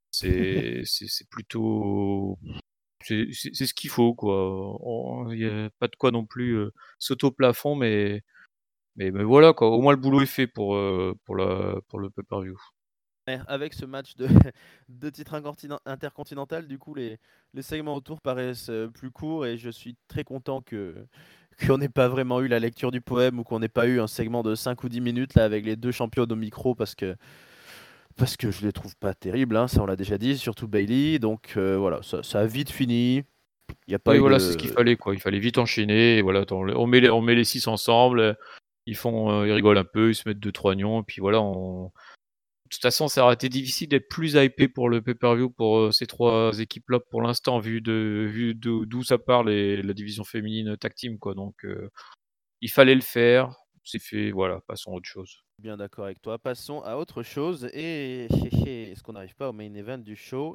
C'est, c'est, c'est plutôt. C'est, c'est, c'est ce qu'il faut, quoi. Il n'y a pas de quoi non plus euh, sauter au plafond, mais, mais, mais voilà, quoi. Au moins le boulot est fait pour, euh, pour, la, pour le pay-per-view. Avec ce match de, de titre incontinent- intercontinental, du coup, les, les segments autour paraissent euh, plus courts et je suis très content que qu'on n'ait pas vraiment eu la lecture du poème ou qu'on n'ait pas eu un segment de cinq ou dix minutes là avec les deux champions au micro parce que parce que je les trouve pas terribles, hein, ça on l'a déjà dit, surtout Bailey. Donc euh, voilà, ça, ça a vite fini. Il y a pas Oui, eu voilà, c'est ce qu'il de fallait, quoi. Il fallait vite enchaîner. Et voilà, attends, on met les, on met les six ensemble. euh, Ils font, euh, ils rigolent un peu, ils se mettent deux trois nions. Et puis voilà, on... de toute façon, ça aurait été difficile d'être plus hypé pour le pay-per-view pour euh, ces trois équipes-là pour l'instant, vu de, vu de- d'où ça part les, la division féminine tag team, quoi. Donc, euh, il fallait le faire. C'est fait. Voilà, passons à autre chose. Bien d'accord avec toi. Passons à autre chose. Et est-ce qu'on n'arrive pas au main event du show?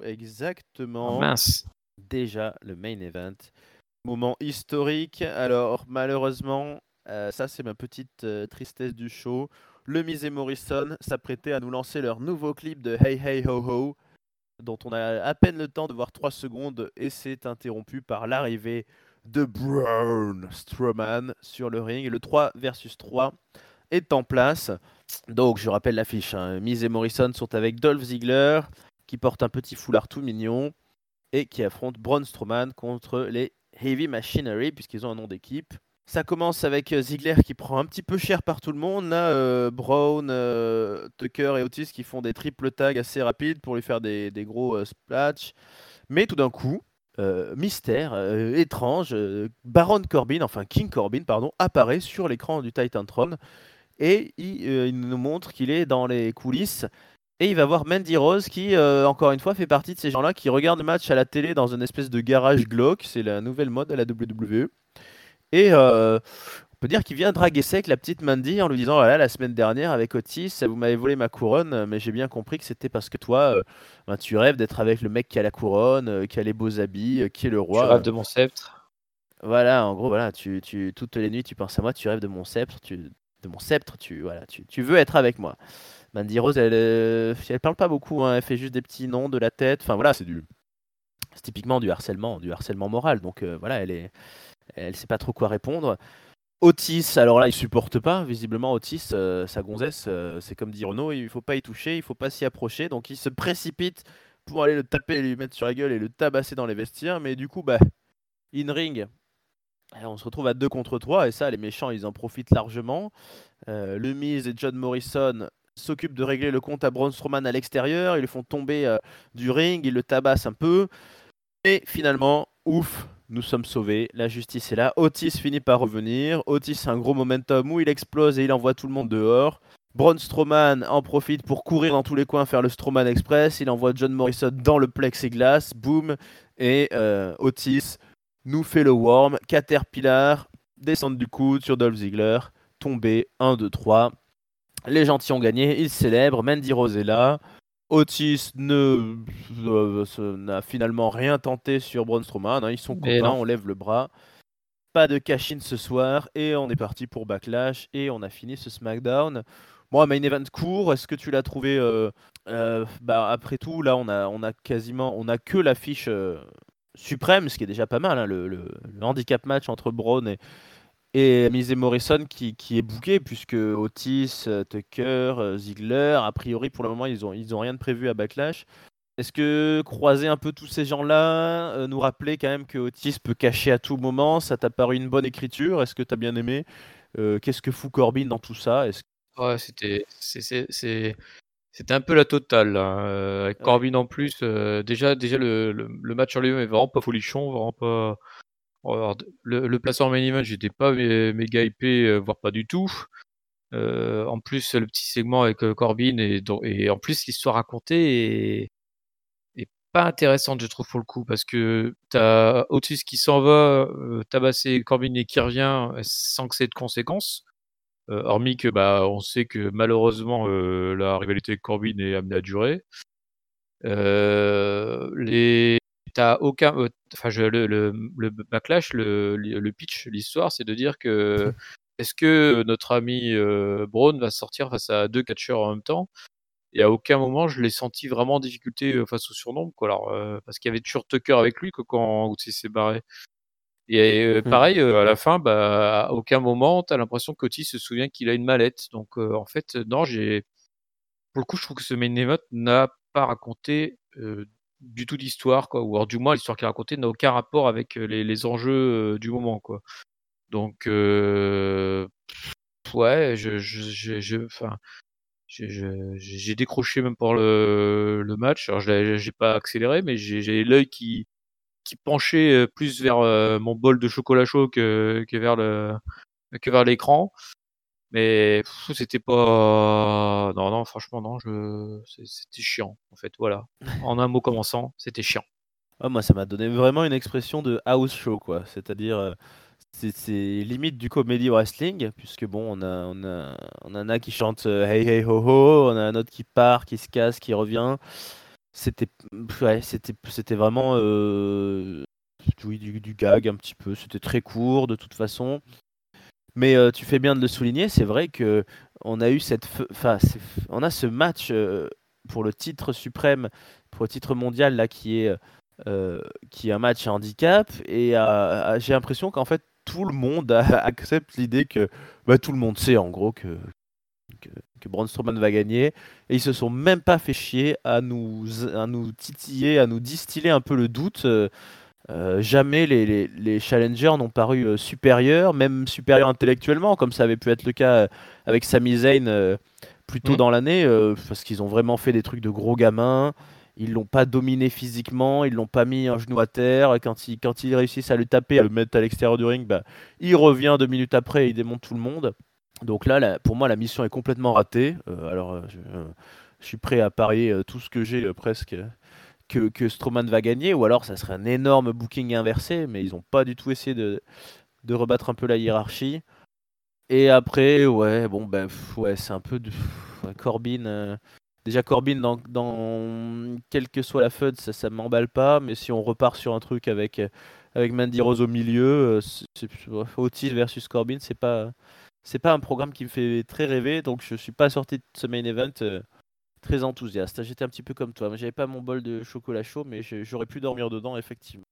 Ah Exactement. mince. Déjà le main event. Moment historique. Alors malheureusement, euh, ça c'est ma petite euh, tristesse du show. Le Miz et Morrison s'apprêtaient à nous lancer leur nouveau clip de Hey Hey Ho Ho, dont on a à peine le temps de voir trois secondes, et c'est interrompu par l'arrivée de Braun Strowman sur le ring. Le trois versus trois est en place. Donc je rappelle l'affiche, hein. Miz et Morrison sont avec Dolph Ziggler, qui porte un petit foulard tout mignon, et qui affronte Braun Strowman contre les Heavy Machinery, puisqu'ils ont un nom d'équipe. Ça commence avec Ziggler qui prend un petit peu cher par tout le monde. Là, euh, Braun, euh, Tucker et Otis qui font des triple tags assez rapides pour lui faire des, des gros euh, splashs. Mais tout d'un coup, euh, mystère euh, étrange, euh, Baron Corbin, enfin King Corbin, pardon, apparaît sur l'écran du Titantron et il, euh, il nous montre qu'il est dans les coulisses. Et il va voir Mandy Rose qui, euh, encore une fois, fait partie de ces gens-là qui regardent le match à la télé dans une espèce de garage glauque. C'est la nouvelle mode à la W W E. Et euh, on peut dire qu'il vient draguer sec la petite Mandy en lui disant voilà, la semaine dernière avec Otis, vous m'avez volé ma couronne, mais j'ai bien compris que c'était parce que toi, euh, ben, tu rêves d'être avec le mec qui a la couronne, euh, qui a les beaux habits, euh, qui est le Tu roi. rêves de mon sceptre. Voilà, en gros, voilà, tu, tu, toutes les nuits, tu penses à moi, tu rêves de mon sceptre, tu, de mon sceptre, tu, voilà, tu, tu veux être avec moi. Mandy Rose, elle, euh, elle parle pas beaucoup, hein, elle fait juste des petits noms de la tête. Enfin voilà, c'est du, c'est typiquement du harcèlement, du harcèlement moral. Donc euh, voilà, elle est, elle sait pas trop quoi répondre. Otis, alors là, il supporte pas. Visiblement, Otis, euh, sa gonzesse, euh, c'est comme dit Renaud, il faut pas y toucher, il faut pas s'y approcher. Donc il se précipite pour aller le taper et lui mettre sur la gueule et le tabasser dans les vestiaires. Mais du coup, bah, in ring, on se retrouve à deux contre trois et ça, les méchants, ils en profitent largement. Euh, le Miz et John Morrison s'occupent de régler le compte à Braun Strowman à l'extérieur. Ils le font tomber euh, du ring, ils le tabassent un peu. Et finalement, ouf, nous sommes sauvés. La justice est là. Otis finit par revenir. Otis a un gros momentum où il explose et il envoie tout le monde dehors. Braun Strowman en profite pour courir dans tous les coins, faire le Strowman Express. Il envoie John Morrison dans le plexiglas. Boum. Et euh, Otis nous fait le worm. Caterpillar, descente du coude sur Dolph Ziggler. Tombé, un, deux, trois. Les gentils ont gagné, ils célèbrent, Mandy Rose est là. Otis ne, euh, n'a finalement rien tenté sur Braun Strowman, hein, ils sont Mais copains, non. on lève le bras. Pas de cash-in ce soir, et on est parti pour Backlash, et on a fini ce SmackDown. Bon, un main event court, est-ce que tu l'as trouvé euh, euh, bah, après tout, là, on a, on a quasiment, on a que l'affiche euh, suprême, ce qui est déjà pas mal, hein, le, le- le handicap match entre Braun et, et Miz et Morrison qui, qui est booké, puisque Otis, euh, Tucker, euh, Ziggler, a priori, pour le moment, ils ont, ils ont rien de prévu à Backlash. Est-ce que croiser un peu tous ces gens-là, euh, nous rappeler quand même que Otis peut cacher à tout moment, ça t'a paru une bonne écriture? Est-ce que t'as bien aimé? Euh, Qu'est-ce que fout Corbin dans tout ça? Est-ce... Ouais, c'était c'est c'est c'est c'était un peu la totale là, heu, avec Ouais. Corbin en plus, heu, déjà déjà le le le match en lui-même est vraiment pas folichon, vraiment pas alors d le le placement en main event, j'étais pas mé méga hypé, heu, voire pas du tout. Heu, en plus, le petit segment avec, heu, Corbin et dans et en plus l'histoire racontée est est pas intéressante je trouve pour le coup, parce que tu as Otis qui s'en va, heu, tabasser Corbin et qui revient, heu, sans que ça ait de conséquences. Heu, hormis que, bah, on sait que malheureusement, heu, la rivalité avec Corbin est amenée à durer. Heu, les tu as aucun, heu, enfin je le le, mmh, le backlash, le li le pitch, l'histoire, c'est de dire que, est-ce que notre ami, heu, Braun va sortir face à deux catcheurs en même temps? Et à aucun moment je l'ai senti vraiment en difficulté, heu, face au surnombre quoi. Alors, heu, parce qu'il y avait toujours Tucker avec lui quoi quand Otis s'est barré. Et heu, Mm. pareil, heu, à la fin, bah, à aucun moment tu as l'impression qu'Otis se souvient qu'il a une mallette. Donc, heu, en fait, non, j'ai pour le coup, je trouve que ce main event n'a pas raconté, heu, du tout d'histoire quoi, ou alors du moins l'histoire qu'il racontait n'a aucun rapport avec, heu, les les enjeux, heu, du moment quoi. Donc, heu, ouais, je je je je enfin, je je j'ai j'ai décroché même pour le le match. Alors je l'ai j'ai pas accéléré, mais j'ai j'ai l'œil qui qui penchait, heu, plus vers, heu, mon bol de chocolat chaud que que vers le que vers l'écran. Mais pff, c'était pas non, non, franchement non, je c'est c'était chiant, en fait, voilà. En un mot commençant, c'était chiant. Ah, moi, ça m'a donné vraiment une expression de house show, quoi. C'est-à-dire, euh, c'est c'est limite du comedy wrestling, puisque bon, on a, on a, on en a qui chantent euh, Hey Hey Ho Ho, on a un autre qui part, qui se casse, qui revient. C'était, ouais, c'était, c'était vraiment euh, oui, du, du gag un petit peu. C'était très court de toute façon. Mais euh, tu fais bien de le souligner, c'est vrai que on a eu cette, fe- enfin, c'est- on a ce match euh, pour le titre suprême, pour le titre mondial là, qui est, euh, qui est un match à handicap, et euh, euh, j'ai l'impression qu'en fait tout le monde a- accepte l'idée que, bah, tout le monde sait en gros que que, que Braun Strowman va gagner, et ils se sont même pas fait chier à nous, à nous titiller, à nous distiller un peu le doute. euh, euh, jamais les, les, les challengers n'ont paru euh, supérieurs, même supérieurs intellectuellement, comme ça avait pu être le cas euh, avec Sami Zayn euh, plus tôt Mmh. dans l'année, euh, parce qu'ils ont vraiment fait des trucs de gros gamins. Ils l'ont pas dominé physiquement, ils l'ont pas mis un genou à terre. Et Quand ils, quand ils réussissent à le taper, à le mettre à l'extérieur du ring, bah, il revient deux minutes après et il démonte tout le monde. Donc là, la- pour moi, la mission est complètement ratée. Euh, alors, euh, je, euh, je suis prêt à parier euh, tout ce que j'ai euh, presque que, que Strowman va gagner, ou alors ça serait un énorme booking inversé, mais ils n'ont pas du tout essayé de, de rebattre un peu la hiérarchie. Et après, ouais, bon, ben, pff, ouais, c'est un peu de pff, ouais, Corbin. euh, Déjà, Corbin, dans, dans quelle que soit la F U D, ça, ça m'emballe pas, mais si on repart sur un truc avec, euh, avec Mandy Rose au milieu, euh, c'est, c'est- ouais, Otis versus Corbin, c'est pas, c'est pas un programme qui me fait très rêver, donc je suis pas sorti de ce main event. euh, Très enthousiaste. J'étais un petit peu comme toi. Moi, j'avais pas mon bol de chocolat chaud, mais j'ai- j'aurais pu dormir dedans, effectivement.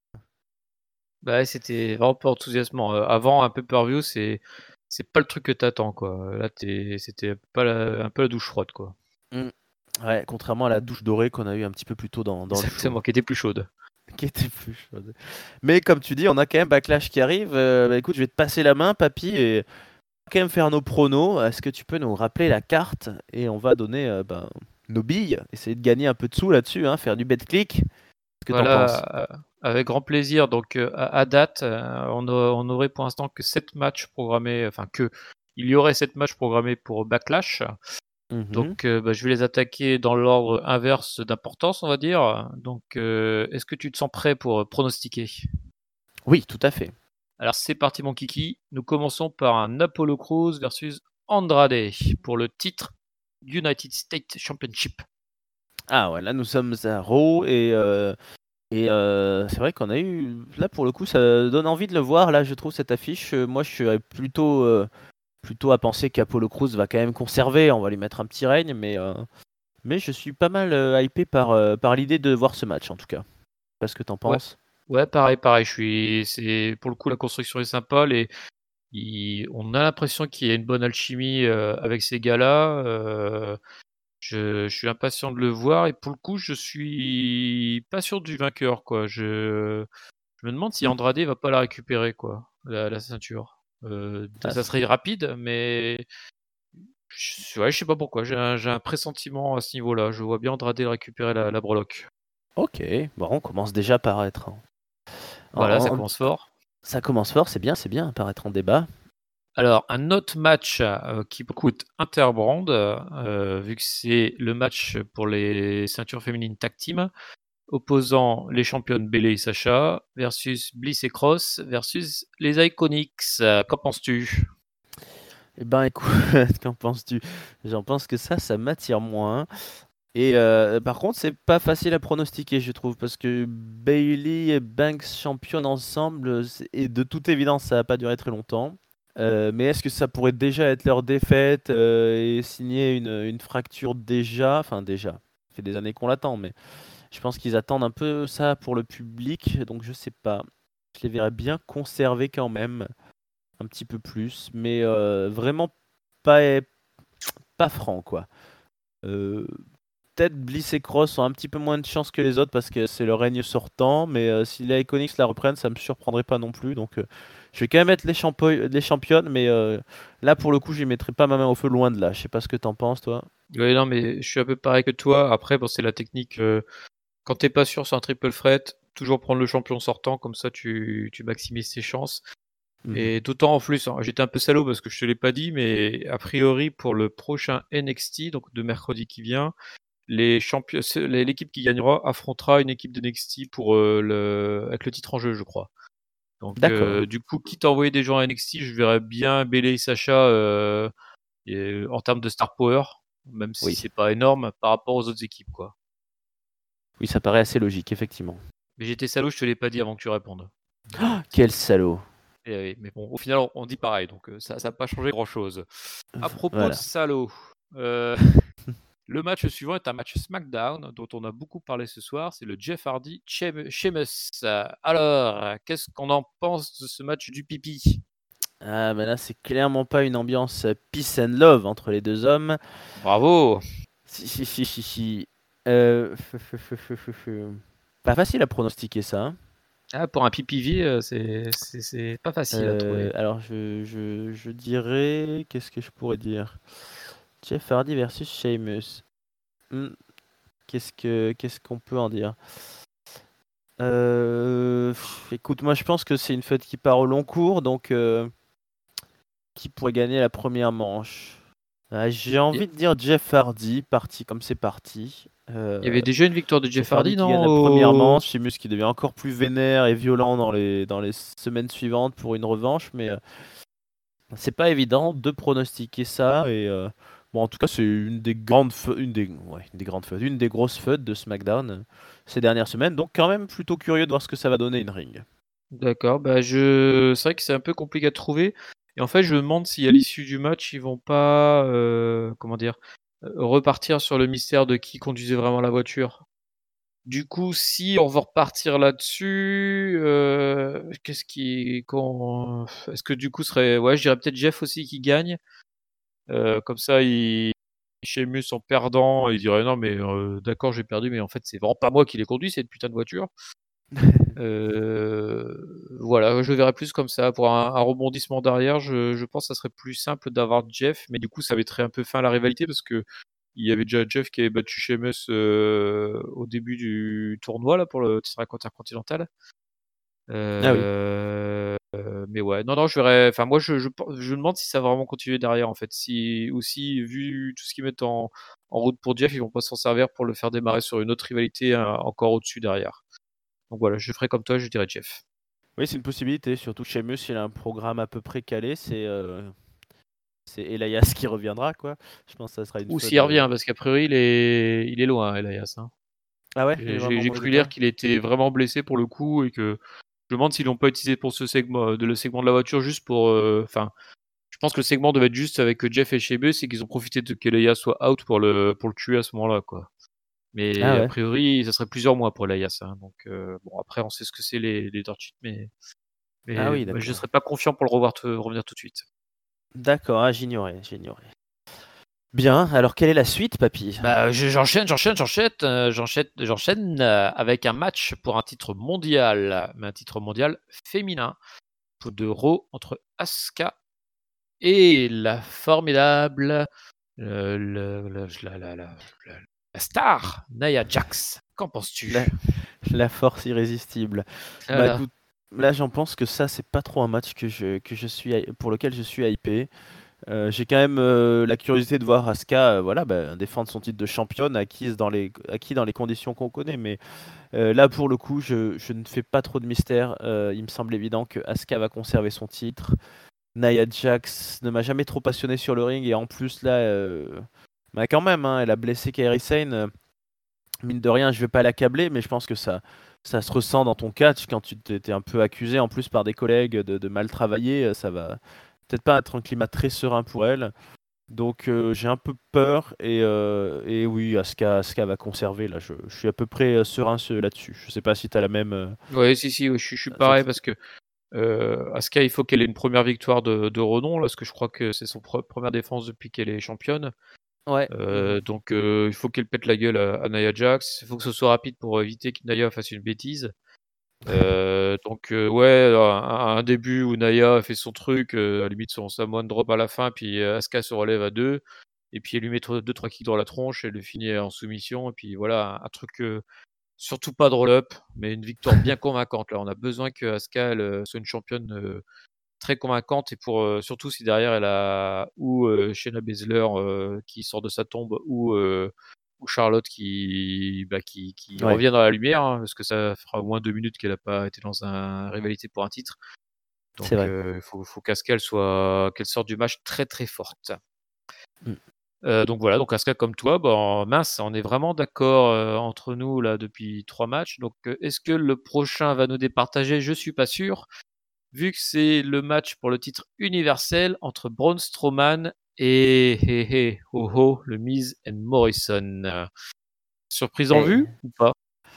Bah, ouais, c'était vraiment pas enthousiasmant. Heu, avant un pay-per-view, c'est c'est pas le truc que t'attends quoi. Là, tu c'était pas la un peu la douche froide, quoi. Mm. Ouais, contrairement à la douche dorée qu'on a eu un petit peu plus tôt dans, dans le show, Exactement, qui était plus chaude. qui était plus chaude. Mais comme tu dis, on a quand même Backlash qui arrive. Euh, bah, écoute, je vais te passer la main, papy, et quand même faire nos pronos. Est-ce que tu peux nous rappeler la carte et on va donner euh, ben, nos billes, essayer de gagner un peu de sous là-dessus, hein, faire du bet-click. Qu'est-ce que t'en penses? Voilà, heu, avec grand plaisir. Donc, heu, à à date, heu, on a on aurait pour l'instant que sept matchs programmés, enfin que il y aurait sept matchs programmés pour Backlash. Mhm. Donc, heu, bah, je vais les attaquer dans l'ordre inverse d'importance, on va dire. Donc, heu, est-ce que tu te sens prêt pour, heu, pronostiquer? Oui, tout à fait. Alors c'est parti mon kiki. Nous commençons par un Apollo Crews versus Andrade pour le titre United States Championship. Ah ouais, là nous sommes à Raw et euh, Et euh, c'est vrai qu'on a eu, là pour le coup, ça donne envie de le voir. Là, je trouve cette affiche, euh, moi je serais plutôt, euh, plutôt à penser qu'Apollo Crews va quand même conserver. On va lui mettre un petit règne, mais, euh, mais je suis pas mal euh, hypé par, euh, par l'idée de voir ce match en tout cas. Je sais pas ce que t'en Ouais, penses. ouais, pareil, pareil. Je suis, c'est pour le coup la construction est sympa. Les, il- on a l'impression qu'il y a une bonne alchimie euh, avec ces gars-là. euh, je, je suis impatient de le voir et pour le coup, je suis pas sûr du vainqueur, quoi. Je, je me demande si Hmm. Andrade va pas la récupérer, quoi, la, la ceinture. Euh, Ah, ça c'est- serait rapide, mais je, ouais, je sais pas pourquoi. J'ai un, j'ai un pressentiment à ce niveau-là. Je vois bien Andrade récupérer la, la breloque. Ok, bon, on commence déjà par être en- Voilà, ça en- en- commence fort. Ça commence fort, c'est bien, c'est bien, par être en débat. Alors, un autre match euh, qui coûte Interbrand, euh, vu que c'est le match pour les ceintures féminines tag team, opposant les championnes Bayley et Sacha versus Bliss et Cross versus les Iconics. Euh, Qu'en penses-tu? Eh ben écoute, qu'en penses-tu? J'en pense que ça, ça m'attire moins. Et euh, par contre, c'est pas facile à pronostiquer, je trouve, parce que Bailey et Banks championnes ensemble, c'est- et de toute évidence, ça va pas durer très longtemps. Euh, mais est-ce que ça pourrait déjà être leur défaite euh, et signer une, une fracture déjà? Enfin, déjà, ça fait des années qu'on l'attend, mais je pense qu'ils attendent un peu ça pour le public, donc je sais pas. Je les verrais bien conserver quand même, un petit peu plus, mais euh, vraiment pas, pas franc, quoi. Euh, Peut-être Bliss et Cross ont un petit peu moins de chance que les autres parce que c'est le règne sortant, mais euh, si les Iconics la reprennent, ça me surprendrait pas non plus. Donc euh, je vais quand même être les, champo- les championnes, mais euh, là pour le coup, j'y mettrai pas ma main au feu loin de là. Je sais pas ce que t'en penses, toi. Oui, non, mais je suis un peu pareil que toi. Après, bon, c'est la technique. euh, quand t'es pas sûr sur un triple threat, toujours prendre le champion sortant, comme ça tu, tu maximises tes chances. Mhm. Et d'autant en plus, hein, j'étais un peu salaud parce que je te l'ai pas dit, mais a priori pour le prochain N X T, donc de mercredi qui vient, les champions, c'est- les- l'équipe qui gagnera affrontera une équipe de N X T pour euh, le, avec le titre en jeu, je crois. Donc D'accord, euh, du coup, quitte à envoyer des gens à N X T, je verrais bien Bayley et Sacha euh, et, en termes de star power, même si oui. c'est pas énorme par rapport aux autres équipes, quoi. Oui, ça paraît assez logique, effectivement. Mais j'étais salaud, je te l'ai pas dit avant que tu répondes. Ah, quel salaud. Et oui, mais bon, au final, on, on dit pareil, donc euh, ça n'a pas changé grand-chose. À propos de Voilà. salaud, euh, le match suivant est un match SmackDown dont on a beaucoup parlé ce soir, c'est le Jeff Hardy Sheamus. Euh, Alors, euh, qu'est-ce qu'on en pense de ce match du pipi? Ah, mais là, c'est clairement pas une ambiance euh, peace and love entre les deux hommes. Bravo! Si, si, si, si, si. Euh, Pas facile à pronostiquer ça, hein. Ah, pour un P P V, euh, c'est c'est- c'est pas facile à Euh, trouver. alors je, je, je dirais, qu'est-ce que je pourrais dire? Jeff Hardy versus Sheamus. Hmm, qu'est-ce que qu'est-ce qu'on peut en dire? Euh, pff, écoute, moi je pense que c'est une fête qui part au long cours, donc euh, qui pourrait gagner la première manche? Ah, j'ai Il envie de dire Jeff Hardy, parti comme c'est parti. y Euh, avait déjà une victoire de Jeff Jeff Hardy Hardy, qui gagne non? la première au- manche, Sheamus qui devient encore plus vénère et violent dans les, dans les semaines suivantes pour une revanche, mais euh, c'est pas évident de pronostiquer ça et euh, bon en tout cas c'est une des grandes fe- une des ouais, une des grandes feuds, une des grosses feuds de SmackDown euh, ces dernières semaines donc quand même plutôt curieux de voir ce que ça va donner une ring. D'accord, bah je... c'est vrai que c'est un peu compliqué à trouver. Et en fait, je me demande si à l'issue du match, ils vont pas, euh, comment dire, euh, repartir sur le mystère de qui conduisait vraiment la voiture. Du coup, si on veut repartir là-dessus, euh, qu'est-ce qui, qu'on- est-ce que du coup ce serait, ouais, je dirais peut-être Jeff aussi qui gagne. Euh, comme ça, il, Sheamus en perdant, il dirait non mais euh, d'accord, j'ai perdu, mais en fait c'est vraiment pas moi qui l'ai conduit cette putain de voiture. Euh, voilà, je le verrais plus comme ça. Pour un, un rebondissement derrière, je, je pense que ça serait plus simple d'avoir Jeff, mais du coup, ça mettrait un peu fin à la rivalité parce que il y avait déjà Jeff qui avait battu Sheamus euh, au début du tournoi là pour le titre intercontinental. Ah oui. Euh, euh, mais ouais, non, non, je verrais. Enfin, moi, je, je, je me demande si ça va vraiment continuer derrière en fait. Si aussi, vu tout ce qu'ils mettent en, en route pour Jeff, ils vont pas s'en servir pour le faire démarrer sur une autre rivalité hein, encore au-dessus derrière. Donc voilà, je ferai comme toi, je dirais Jeff. Oui, c'est une possibilité, surtout que Sheamus il a un programme à peu près calé, c'est euh, c'est Elias qui reviendra quoi. Je pense que ça sera une Ou feud. s'il euh, revient, parce qu'a priori, il est, il est loin, Elias. Hein. Ah ouais, il est J'ai j'ai- vraiment en j'ai mauvais cru lire état. qu'il était vraiment blessé pour le coup et que je me demande s'ils l'ont pas utilisé pour ce segment, de le segment de la voiture juste pour. euh, Enfin, je pense que le segment devait être juste avec Jeff et Sheamus, c'est qu'ils ont profité de que Leia soit out pour le, pour le tuer à ce moment-là, quoi. Mais Ah a ouais. priori, ça serait plusieurs mois pour Leia, ça. Donc, euh, bon, après, on sait ce que c'est les, les Torchites, mais, Ah mais oui, bah, je ne d'accord. serais pas confiant pour le revoir te- revenir tout de suite. D'accord, ah, j'ignorais, j'ignorais. Bien, alors quelle est la suite, papy? Bah, je- j'enchaîne, j'enchaîne, j'enchaîne, euh, j'enchaîne, j'enchaîne euh, avec un match pour un titre mondial, mais un titre mondial féminin de Raw entre Asuka et la formidable, euh, le- le- la, la- la- la- la star Nia Jax. Qu'en penses-tu? La, la force irrésistible. Bah Voilà. écoute, là j'en pense que ça c'est pas trop un match que je, que je suis, hy- pour lequel je suis hypé. Euh, j'ai quand même euh, la curiosité de voir Asuka euh, voilà, bah, défendre son titre de championne acquise dans les, acquis dans les conditions qu'on connaît. Mais euh, là pour le coup, je, je ne fais pas trop de mystère. Euh, il me semble évident que Asuka va conserver son titre. Nia Jax ne m'a jamais trop passionné sur le ring et en plus là, euh, bah, quand même, hein, elle a blessé Kairi Sane. Euh, mine de rien, je vais pas l'accabler, mais je pense que ça, ça se ressent dans ton catch quand tu t'es un peu accusé en plus par des collègues de, de mal travailler. euh, Ça va peut-être pas être un climat très serein pour elle. Donc euh, j'ai un peu peur et, euh, et oui, Asuka, Asuka va conserver là. Je, je suis à peu près euh, serein ce- là-dessus. Je sais pas si tu as la même euh, Ouais, si, si, ouais, je, suis- je suis pareil sentiment. parce que euh, Asuka, il faut qu'elle ait une première victoire de, de renom, là, parce que je crois que c'est son pre- première défense depuis qu'elle est championne. Ouais. Mhm. Euh, donc euh, il faut qu'elle pète la gueule à, à Nia Jax. Il faut que ce soit rapide pour éviter que Nia fasse une bêtise. Euh, donc euh, ouais, un, un début où Nia fait son truc, euh, à la limite son Samoan drop à la fin, puis euh, Asuka se relève à deux, et puis elle lui met deux trois kicks dans la tronche, elle le finit en soumission, et puis voilà, un, un truc, euh, surtout pas de roll-up, mais une victoire bien convaincante. Là, on a besoin que Asuka elle, euh, soit une championne euh, très convaincante, et pour euh, surtout si derrière elle a ou euh, Shayna Baszler euh, qui sort de sa tombe, ou euh, ou Charlotte qui, bah, qui, qui Ouais, revient dans la lumière, hein, parce que ça fera au moins deux minutes qu'elle n'a pas été dans une rivalité pour un titre. c'est Donc vrai. euh, il faut, faut qu'Asuka elle soit, qu'elle sorte du match très très forte. Mm. Euh, donc voilà, donc Asuka comme toi, bon, mince, on est vraiment d'accord euh, entre nous là depuis trois matchs. Donc euh, est-ce que le prochain va nous départager? Je suis pas sûr, vu que c'est le match pour le titre universel entre Braun Strowman et hé, hé, ho, ho, le Miz and Morrison. Euh, Surprise en Eh, vue ou pas?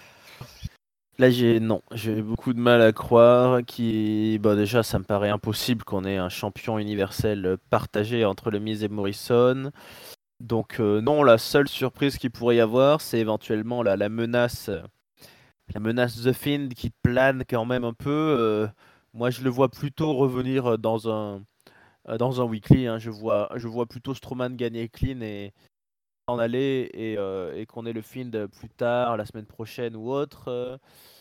là, j'ai non, j'ai beaucoup de mal à croire qui, bon, déjà, ça me paraît impossible qu'on ait un champion universel euh, partagé entre le Miz et Morrison. Donc euh, non, la seule surprise qu'il pourrait y avoir, c'est éventuellement la, la menace, euh, la menace The Fiend qui plane quand même un peu. euh, moi, je le vois plutôt revenir euh, dans un euh, dans un weekly. Hein. Je vois, je vois plutôt Strowman gagner clean et en aller et, euh, et qu'on ait le Fiend plus tard, la semaine prochaine ou autre. euh,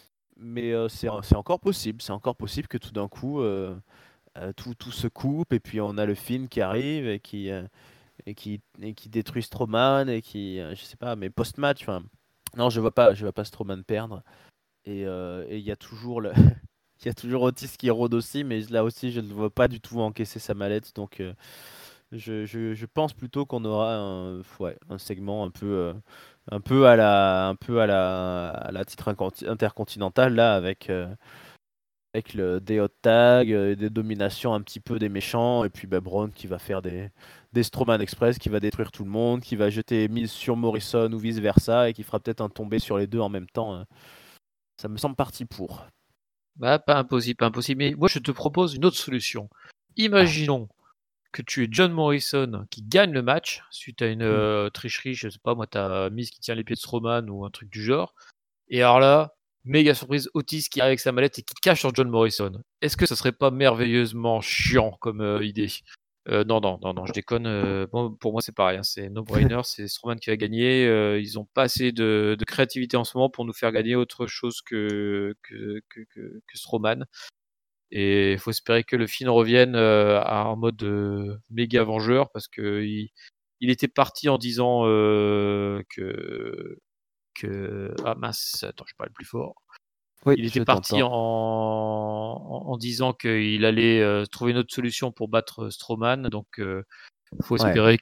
mais euh, c'est c'est encore possible. C'est encore possible que tout d'un coup, euh, euh, tout, tout se coupe et puis on a le Fiend qui arrive et qui euh, et qui, et qui détruit Strowman et qui, euh, je sais pas, mais post-match, enfin, non, je vois pas, je vois pas Strowman perdre. Et euh, et il y a toujours le, il y a toujours Otis qui rôde aussi, mais là aussi, je ne vois pas du tout encaisser sa mallette, donc euh, je, je, je pense plutôt qu'on aura un, ouais, un segment un peu, euh, un peu à la, un peu à la, à la titre inconti- intercontinental là avec. euh, avec le, des hot tags, euh, des dominations un petit peu des méchants, et puis bah, Braun qui va faire des, des Strowman Express, qui va détruire tout le monde, qui va jeter mise sur Morrison ou vice-versa, et qui fera peut-être un tombé sur les deux en même temps. hein. Ça me semble parti pour. Bah, pas impossible, pas impossible. Mais moi, je te propose une autre solution. Ah, Imaginons que tu es John Morrison qui gagne le match suite à une hmm. euh, tricherie, je sais pas, moi, t'as Miz qui tient les pieds de Strowman ou un truc du genre. Et alors là, méga surprise, Otis qui arrive avec sa mallette et qui cache sur John Morrison. Est-ce que ça serait pas merveilleusement chiant comme euh, idée? Euh, non, non, non, non, je déconne. euh, bon, pour moi, c'est pareil. hein, c'est no-brainer. C'est Strowman qui va gagner. euh, ils ont pas assez de, de créativité en ce moment pour nous faire gagner autre chose que, que, que, que, que Strowman. Et il faut espérer que le film revienne euh, à- en mode euh, méga vengeur parce que il, il était parti en disant euh, que que ah mince, attends, je parle plus fort. Oui, Il était je parti t'entends. en, en, en disant qu'il allait euh, trouver une autre solution pour battre Strowman, donc il faut Ouais. espérer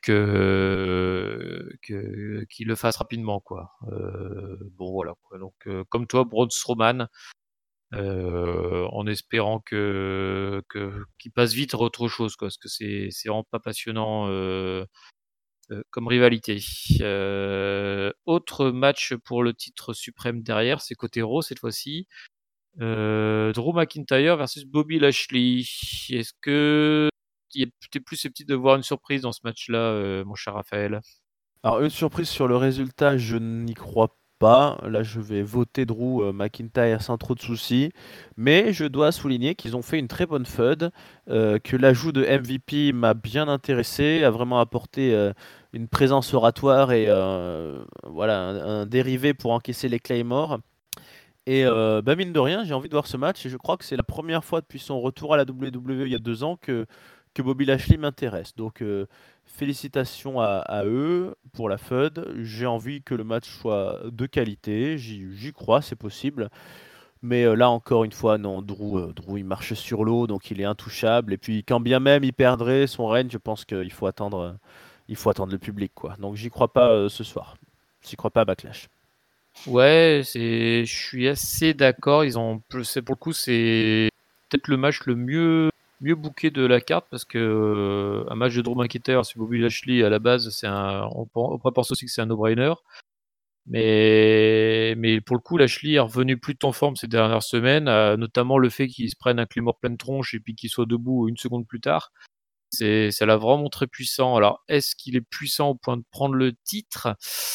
que que qu'il le fasse rapidement, quoi. Euh, bon voilà, quoi. Donc euh, comme toi, Braun Strowman, euh, en espérant que, que qu'il passe vite à autre chose, quoi, parce que c'est c'est vraiment pas passionnant euh, euh, comme rivalité. Euh, autre match pour le titre suprême derrière, c'est côté Raw cette fois-ci. Euh, Drew McIntyre versus Bobby Lashley. Est-ce que tu es plus susceptible de voir une surprise dans ce match-là, euh, mon cher Raphaël? Alors, une surprise sur le résultat, je n'y crois pas. Là, je vais voter Drew euh, McIntyre sans trop de soucis. Mais je dois souligner qu'ils ont fait une très bonne feud, euh, que l'ajout de M V P m'a bien intéressé, a vraiment apporté euh, une présence oratoire et euh, voilà, un, un dérivé pour encaisser les Claymore. Et euh, bah, mine de rien, j'ai envie de voir ce match et je crois que c'est la première fois depuis son retour à la W W E il y a deux ans que, que Bobby Lashley m'intéresse. Donc euh, félicitations à, à eux pour la F U D. J'ai envie que le match soit de qualité, j'y j'y crois, c'est possible. Mais euh, là encore une fois, non, Drew, euh, Drew il marche sur l'eau, donc il est intouchable. Et puis quand bien même il perdrait son règne, je pense qu'il faut attendre, euh, il faut attendre le public, quoi. Donc j'y crois pas euh, ce soir. J'y crois pas à Backlash. Ouais, c'est, je suis assez d'accord. Ils ont, c'est pour le coup, c'est peut-être le match le mieux, mieux booké de la carte parce que euh, un match de Drew McIntyre sur Bobby Lashley à la base, c'est un, on, on pourrait penser aussi que c'est un no-brainer. Mais, mais pour le coup, Lashley est revenu plutôt en forme ces dernières semaines, euh, notamment le fait qu'il se prenne un Claymore pleine tronche et puis qu'il soit debout une seconde plus tard. C'est, ça l'a vraiment très puissant. Alors, est-ce qu'il est puissant au point de prendre le titre?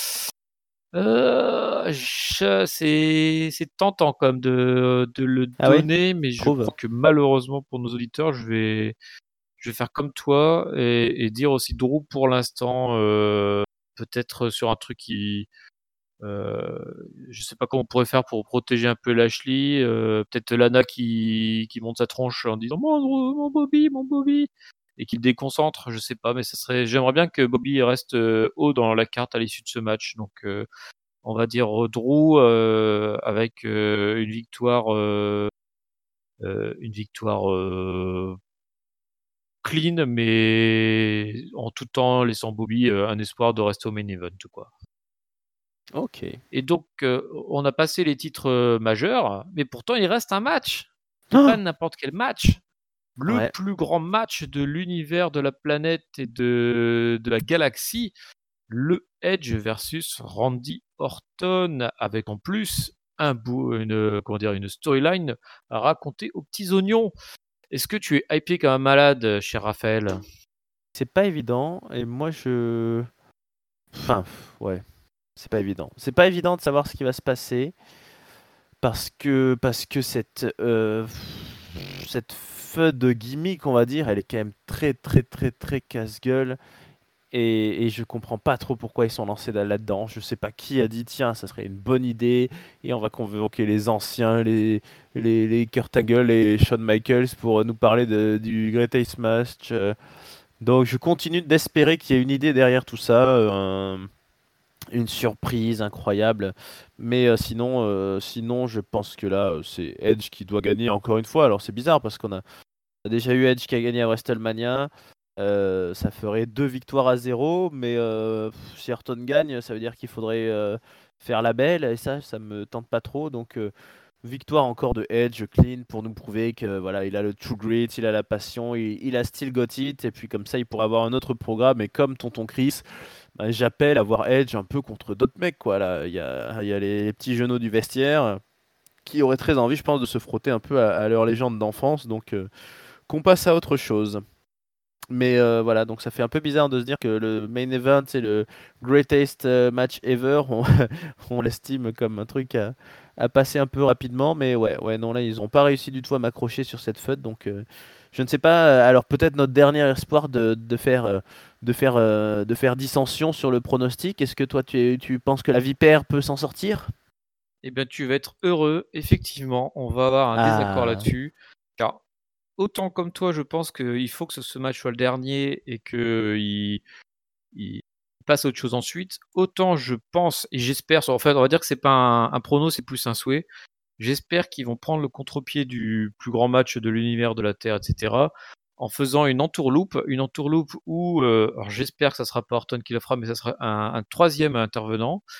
Euh, je- c'est, c'est tentant quand même de, de le Ah oui, donner, mais je trouve. crois que malheureusement pour nos auditeurs, je vais, je vais faire comme toi et, et dire aussi Drew pour l'instant, euh, peut-être sur un truc qui, euh, je sais pas comment on pourrait faire pour protéger un peu Lashley, euh, peut-être Lana qui, qui monte sa tronche en disant mon, Drew, mon Bobby, mon Bobby, et qui le déconcentre, je sais pas, mais ça serait, j'aimerais bien que Bobby reste euh, haut dans la carte à l'issue de ce match, donc. Euh, on va dire Drew euh, avec euh, une victoire euh, euh, une victoire euh, clean mais en tout temps laissant Bobby euh, un espoir de rester au main event quoi. Ok. Et donc euh, on a passé les titres euh, majeurs mais pourtant il reste un match et pas Ah n'importe quel match, le ouais. plus grand match de l'univers, de la planète et de, de la galaxie, le Edge versus Randy Orton, avec en plus un bout, une, comment dire, une storyline à raconter aux petits oignons. Est-ce que tu es hypé comme un malade, cher Raphaël? C'est pas évident et moi je. Enfin, pff, ouais, c'est pas évident. C'est pas évident de savoir ce qui va se passer parce que parce que cette euh, cette feu de gimmick, on va dire, elle est quand même très très très très casse-gueule et, et je comprends pas trop pourquoi ils sont lancés là- là-dedans. Je sais pas qui a dit tiens, ça serait une bonne idée et on va convoquer les anciens, les les, les Kurt Angle et Shawn Michaels pour nous parler de- du Greatest Match. euh, Donc je continue d'espérer qu'il y a une idée derrière tout ça, euh, un- une surprise incroyable. Mais euh, sinon, euh, sinon, je pense que là, euh, c'est Edge qui doit gagner encore une fois. Alors c'est bizarre parce qu'on a, on a déjà eu Edge qui a gagné à WrestleMania. Euh, ça ferait deux victoires à zéro, mais euh, pff, si Orton gagne, ça veut dire qu'il faudrait euh, faire la belle, et ça, ça me tente pas trop. Donc euh, victoire encore de Edge clean pour nous prouver que voilà, il a le true grit, il a la passion, il, il a still got it, et puis comme ça, il pourra avoir un autre programme. Et comme Tonton Chris, bah, j'appelle à voir Edge un peu contre d'autres mecs, quoi. Là, il y a, il y a les petits genoux du vestiaire qui auraient très envie, je pense, de se frotter un peu à, à leur légende d'enfance. Donc, euh, qu'on passe à autre chose. Mais euh, voilà, donc ça fait un peu bizarre de se dire que le main event c'est le greatest euh, match ever. On, on l'estime comme un truc à, à passer un peu rapidement, mais ouais, ouais, non, là ils n'ont pas réussi du tout à m'accrocher sur cette F U D, donc euh, je ne sais pas. euh, Alors peut-être notre dernier espoir de, de faire, euh, de faire, euh, de faire dissension sur le pronostic. Est-ce que toi tu, tu penses que la Vipère peut s'en sortir? Eh bien, tu vas être heureux. Effectivement, on va avoir un désaccord Ah, là-dessus. Car autant comme toi, je pense qu'il faut que ce, ce match soit le dernier et qu'il il passe à autre chose ensuite. Autant je pense et j'espère, en fait, on va dire que c'est pas un, un prono, c'est plus un souhait. J'espère qu'ils vont prendre le contre-pied du plus grand match de l'univers de la Terre, et cetera. En faisant une entourloupe, une entourloupe où, euh, alors j'espère que ça sera pas Orton qui le fera, mais ça sera un, un troisième intervenant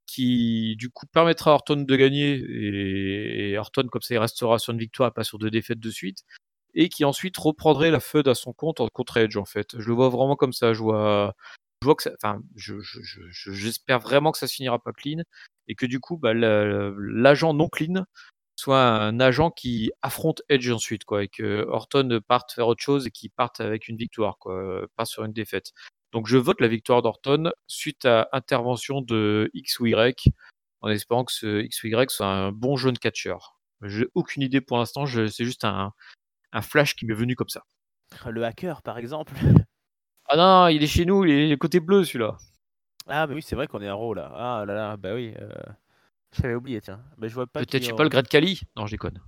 qui du coup permettra à Orton de gagner et, et Orton comme ça il restera sur une victoire, pas sur deux défaites de suite, et qui ensuite reprendrait la feud à son compte en contre Edge en fait. Je le vois vraiment comme ça. Je vois, je vois que ça, enfin, je, je, je, je- j'espère vraiment que ça se finira pas clean et que du coup, bah, la- l'agent non clean soit un agent qui affronte Edge ensuite, quoi, et que Orton parte faire autre chose et qu'il parte avec une victoire, quoi, pas sur une défaite. Donc je vote la victoire d'Orton suite à intervention de X ou Y, en espérant que ce X ou Y soit un bon jeune catcheur. J'ai aucune idée pour l'instant, je- c'est juste un, un flash qui m'est venu comme ça. Le hacker, par exemple. Ah non, il est chez nous, il est côté bleu celui-là. Ah, bah oui, c'est vrai qu'on est un raw là. Ah là là, bah oui. euh, J'avais oublié, tiens. Bah, je vois pas Peut-être, qui je est sais pas, le en. Great Kali. Non, je déconne.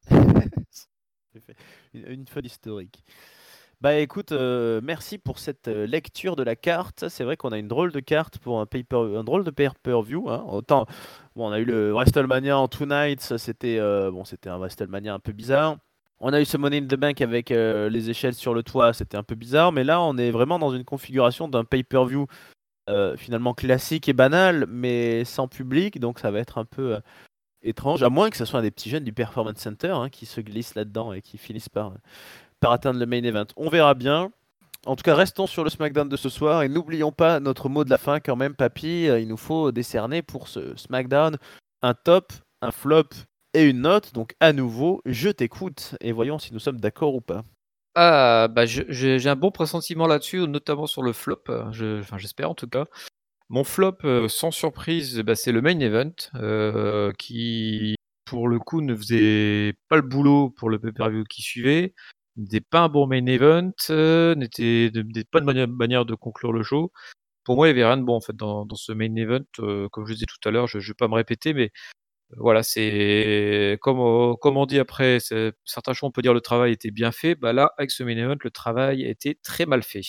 J'ai fait Une, une fun historique. Bah écoute, euh, merci pour cette euh, lecture de la carte. C'est vrai qu'on a une drôle de carte pour un paper, un drôle de pay-per-view. Hein. Autant, bon, on a eu le WrestleMania en two nights, ça, c'était euh, bon, c'était un WrestleMania un peu bizarre. On a eu ce Money in the Bank avec euh, les échelles sur le toit, c'était un peu bizarre. Mais là, on est vraiment dans une configuration d'un pay-per-view euh, finalement classique et banal, mais sans public, donc ça va être un peu euh, étrange, à moins que ce soit un des petits jeunes du Performance Center hein, qui se glissent là-dedans et qui finissent par, par atteindre le main event. On verra bien. En tout cas, restons sur le SmackDown de ce soir et n'oublions pas notre mot de la fin quand même, papy. Il nous faut décerner pour ce SmackDown un top, un flop et une note. Donc à nouveau, je t'écoute et voyons si nous sommes d'accord ou pas. Ah, bah je- j'ai j'ai un bon pressentiment là-dessus, notamment sur le flop. euh, je- Enfin, j'espère en tout cas. Mon flop, euh, sans surprise, bah, c'est le main event, euh, qui, pour le coup, ne faisait pas le boulot pour le pay-per-view qui suivait, n'était pas un bon main event, euh, n'était n'était pas de manière, manière de conclure le show. Pour moi, il n'y avait rien de bon en fait dans, dans ce main event. euh, comme je disais tout à l'heure, je ne vais pas me répéter, mais euh, voilà, c'est comme, euh, comme on dit après, c'est- certains shows, on peut dire le travail était bien fait. Bah là, avec ce main event, le travail a été très mal fait.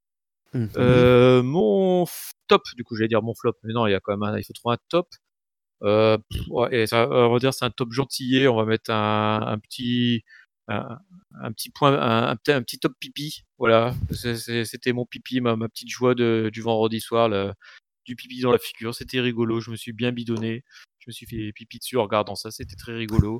Mhm. Euh, mon f- top, du coup, j'allais dire mon flop, mais non, il y a quand même un, il faut trouver un top. Euh, pff, ouais, et ça, on va dire c'est un top gentillet. On va mettre un, un petit, un, un petit point, un, un petit un petit top pipi. Voilà, C'est- c'est- c'était mon pipi, ma, ma petite joie de, du vendredi soir, le- du pipi dans la figure. C'était rigolo. Je me suis bien bidonné. Je me suis fait pipi dessus en regardant ça. C'était très rigolo.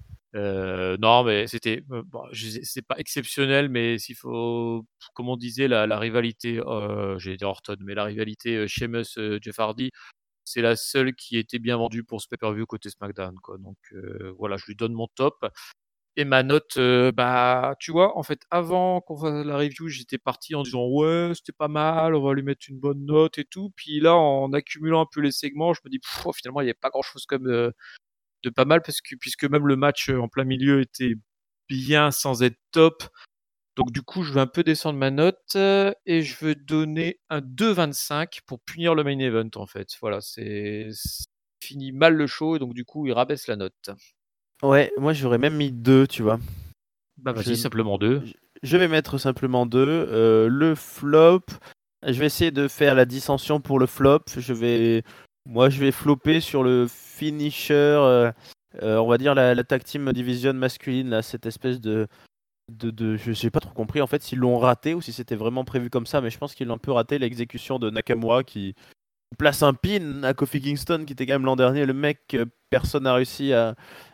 Euh, non, mais c'était, euh, bon, je- c'est pas exceptionnel, mais s'il faut, comme on disait, la, la rivalité, euh, j'ai dit Orton, mais la rivalité euh, Sheamus euh, Jeff Hardy, c'est la seule qui était bien vendue pour ce pay-per-view côté SmackDown, quoi. Donc euh, voilà, je lui donne mon top et ma note. euh, bah, tu vois, en fait, avant qu'on fasse la review, j'étais parti en disant ouais, c'était pas mal, on va lui mettre une bonne note et tout. Puis là, en accumulant un peu les segments, je me dis pff, finalement, il n'y avait pas grand-chose comme euh, de pas mal parce que puisque même le match euh, en plein milieu était bien sans être top. Donc du coup, je vais un peu descendre ma note euh, et je vais donner un deux virgule vingt-cinq pour punir le main event en fait. Voilà, c'est c'est fini mal le show et donc du coup, il rabaisse la note. Ouais, moi j'aurais même mis deux, tu vois. Bah vas-y, Je, simplement deux. je je vais mettre simplement deux. Euh, le flop, je vais essayer de faire la dissension pour le flop. Je vais, moi, je vais flopper sur le finisher. euh, euh, on va dire la, la tag team division masculine, là, cette espèce de, de, de je j'ai pas trop compris en fait s'ils l'ont raté ou si c'était vraiment prévu comme ça, mais je pense qu'ils l'ont un peu raté l'exécution de Nakamura qui place un pin à Kofi Kingston qui était quand même l'an dernier le mec que personne n'a réussi à,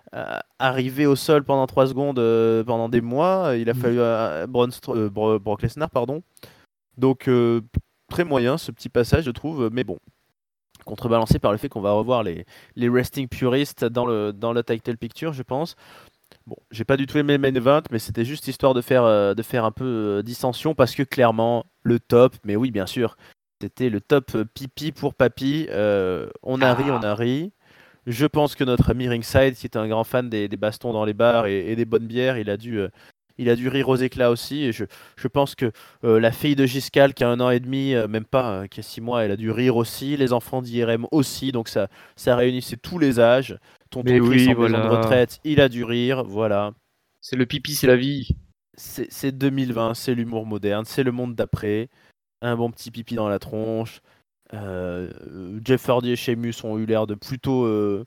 à arriver au sol pendant trois secondes euh, pendant des mois. Il a fallu euh, Braun Str- euh, Bro- Brock Lesnar, pardon. Donc euh, très moyen ce petit passage, je trouve, mais bon. Contrebalancé par le fait qu'on va revoir les, les resting puristes dans le, dans le title picture, je pense. Bon, j'ai pas du tout aimé le main event, mais c'était juste histoire de faire, euh, de faire un peu euh, dissension parce que clairement, le top, mais oui, bien sûr, c'était le top euh, pipi pour papy. Euh, on a ri, on Ah, a ri. Je pense que notre ami Ringside, qui est un grand fan des, des bastons dans les bars et, et des bonnes bières, il a dû, euh, il a dû rire aux éclats aussi. Et je, je pense que euh, la fille de Giscal, qui a un an et demi, euh, même pas, euh, qui a six mois, elle a dû rire aussi. Les enfants d'I R M aussi. Donc ça, ça réunissait tous les âges. Tonton mais Chris oui, en maison de voilà. retraite, il a dû rire. Voilà. C'est le pipi, c'est la vie. C'est c'est deux mille vingt, c'est l'humour moderne, c'est le monde d'après. Un bon petit pipi dans la tronche. Euh, Jeff Hardy et Sheamus ont eu l'air de plutôt, euh,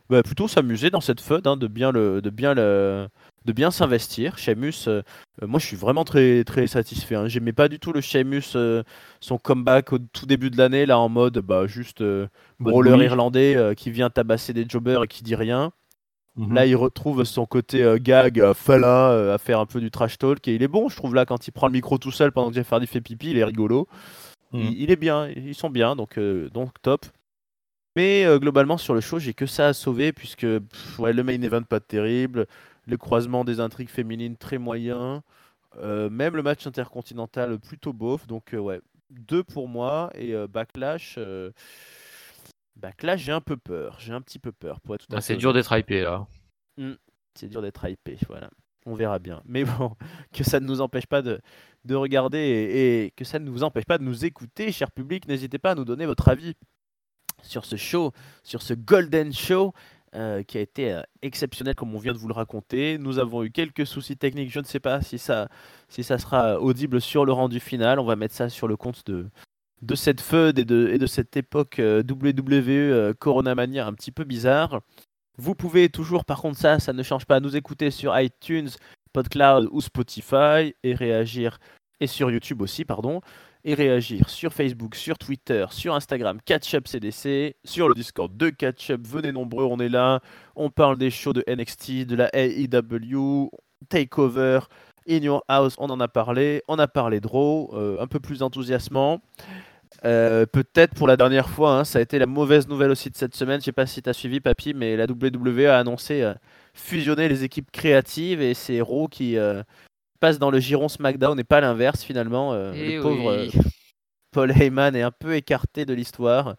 bah, plutôt s'amuser dans cette feud, hein, de bien le, de bien le, de bien s'investir. Sheamus, euh, euh, moi je suis vraiment très très satisfait. Hein. J'aimais pas du tout le Sheamus, euh, son comeback au tout début de l'année là en mode bah juste euh, Mode brawler bully. irlandais euh, qui vient tabasser des jobbers et qui dit rien. Mhm. Là il retrouve son côté euh, gag, euh, fala, euh, à faire un peu du trash talk et il est bon je trouve là quand il prend le micro tout seul pendant que Jeff Hardy fait pipi, il est rigolo. Mhm. Il, il est bien, ils sont bien donc euh, donc top. Mais euh, globalement, sur le show, j'ai que ça à sauver, puisque pff, ouais, le main event pas terrible, le croisement des intrigues féminines très moyen, euh, même le match intercontinental plutôt beauf. Donc, euh, ouais, deux pour moi. Et euh, Backlash, euh, Backlash, j'ai un peu peur. J'ai un petit peu peur, pour être tout à Ah, fait c'est dur honnête. d'être hypé là. Hmm, c'est dur d'être hypé, voilà. On verra bien. Mais bon, que ça ne nous empêche pas de, de regarder et, et que ça ne vous empêche pas de nous écouter, cher public. N'hésitez pas à nous donner votre avis sur ce show, sur ce Golden Show euh, qui a été euh, exceptionnel comme on vient de vous le raconter. Nous avons eu quelques soucis techniques, je ne sais pas si ça, si ça sera audible sur le rendu final. On va mettre ça sur le compte de, de cette feud et de, et de cette époque euh, W W E euh, Corona Mania un petit peu bizarre. Vous pouvez toujours, par contre ça, ça ne change pas, nous écouter sur iTunes, PodCloud ou Spotify et réagir, et sur YouTube aussi, pardon, et réagir sur Facebook, sur Twitter, sur Instagram, Catch-Up C D C, sur le Discord de Catch-Up, venez nombreux, on est là, on parle des shows de N X T, de la A E W, Takeover, In Your House, on en a parlé, on a parlé de Raw, euh, un peu plus enthousiasmant. Euh, peut-être pour la dernière fois, hein, ça a été la mauvaise nouvelle aussi de cette semaine. Je sais pas si tu as suivi, Papy, mais la W W E a annoncé euh, fusionner les équipes créatives et c'est Raw qui euh, passe dans le giron SmackDown et pas l'inverse finalement. Euh, le Eh pauvre euh, oui. Paul Heyman est un peu écarté de l'histoire.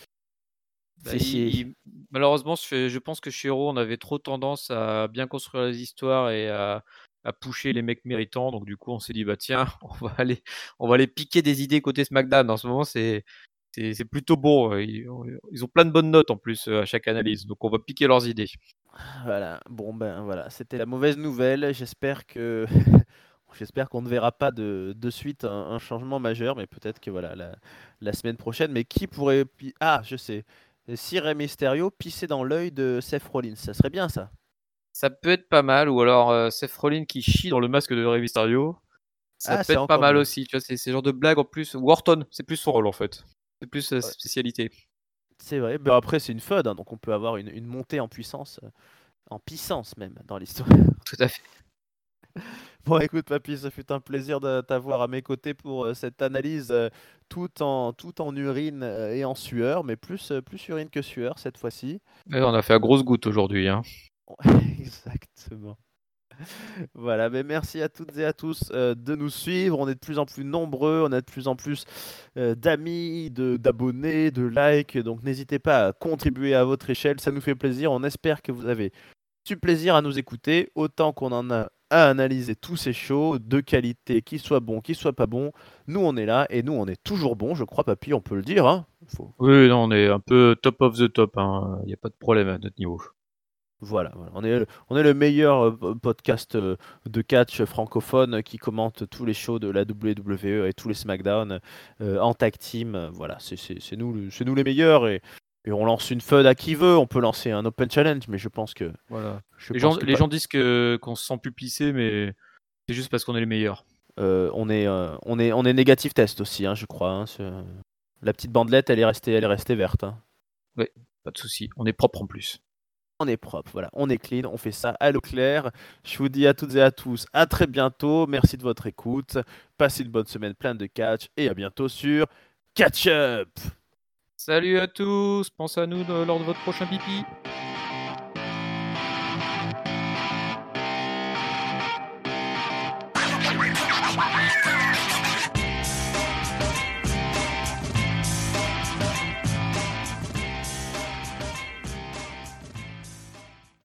Bah, C'est il- si... il- Malheureusement, je, je pense que chez Hero, on avait trop tendance à bien construire les histoires et à, à pusher les mecs méritants. Donc du coup, on s'est dit bah tiens, on va aller, on va aller piquer des idées côté SmackDown. En ce moment, c'est c'est c'est plutôt bon. Ils, ils ont plein de bonnes notes en plus euh, à chaque analyse. Donc on va piquer leurs idées. Voilà, bon ben voilà, c'était la mauvaise nouvelle. J'espère que j'espère qu'on ne verra pas de, de suite un, un changement majeur, mais peut-être que voilà la, la semaine prochaine. Mais qui pourrait pi- ah je sais, si Rey Mysterio pissait dans l'œil de Seth Rollins, ça serait bien ça. Ça peut être pas mal. Ou alors euh, Seth Rollins qui chie dans le masque de Rey Mysterio. Ça Ah peut c'est être pas encore mal mieux. aussi. Tu vois, c'est ce genre de blague en plus. Wharton, c'est plus son rôle en fait. C'est plus sa Ouais, spécialité. c'est vrai. Mais après c'est une feud, hein, donc on peut avoir une, une montée en puissance, euh, en puissance même dans l'histoire. Tout à fait. Bon, écoute, papy, ça fut un plaisir de t'avoir à mes côtés pour euh, cette analyse euh, tout en, tout en urine euh, et en sueur, mais plus, euh, plus urine que sueur cette fois-ci. Ouais, on a fait à grosse goutte aujourd'hui, hein. Exactement. Voilà, mais merci à toutes et à tous euh, de nous suivre. On est de plus en plus nombreux, on a de plus en plus euh, d'amis, de, d'abonnés, de likes. Donc n'hésitez pas à contribuer à votre échelle, ça nous fait plaisir. On espère que vous avez du plaisir à nous écouter, autant qu'on en a à analyser tous ces shows de qualité, qu'ils soient bons, qu'ils soient pas bons. Nous, on est là et nous, on est toujours bons, je crois, papy, on peut le dire. Hein. Faut- Oui, non, on est un peu top of the top, hein. Il n'y a pas de problème à notre niveau. Voilà, voilà. On est, le- on est le meilleur euh, podcast euh, de catch francophone qui commente tous les shows de la W W E et tous les SmackDown euh, en tag team. Euh, Voilà, c'est c'est- c'est nous, le- c'est nous les meilleurs et, et on lance une feud à qui veut. On peut lancer un Open Challenge, mais je pense que Voilà. je Les gens, pense que les pas- gens disent que qu'on se sent plus pissé, mais c'est juste parce qu'on est les meilleurs. euh, on est, euh, on est, on est négatif test aussi, hein, je crois. Hein, ce- La petite bandelette, elle est restée, elle est restée verte. Hein. Oui, pas de souci. On est propre en plus. On est propre, voilà, on est clean, on fait ça à l'eau claire. Je vous dis à toutes et à tous, à très bientôt. Merci de votre écoute. Passez une bonne semaine pleine de catch et à bientôt sur Catch Up. Salut à tous. Pensez à nous de- lors de votre prochain pipi. Wow.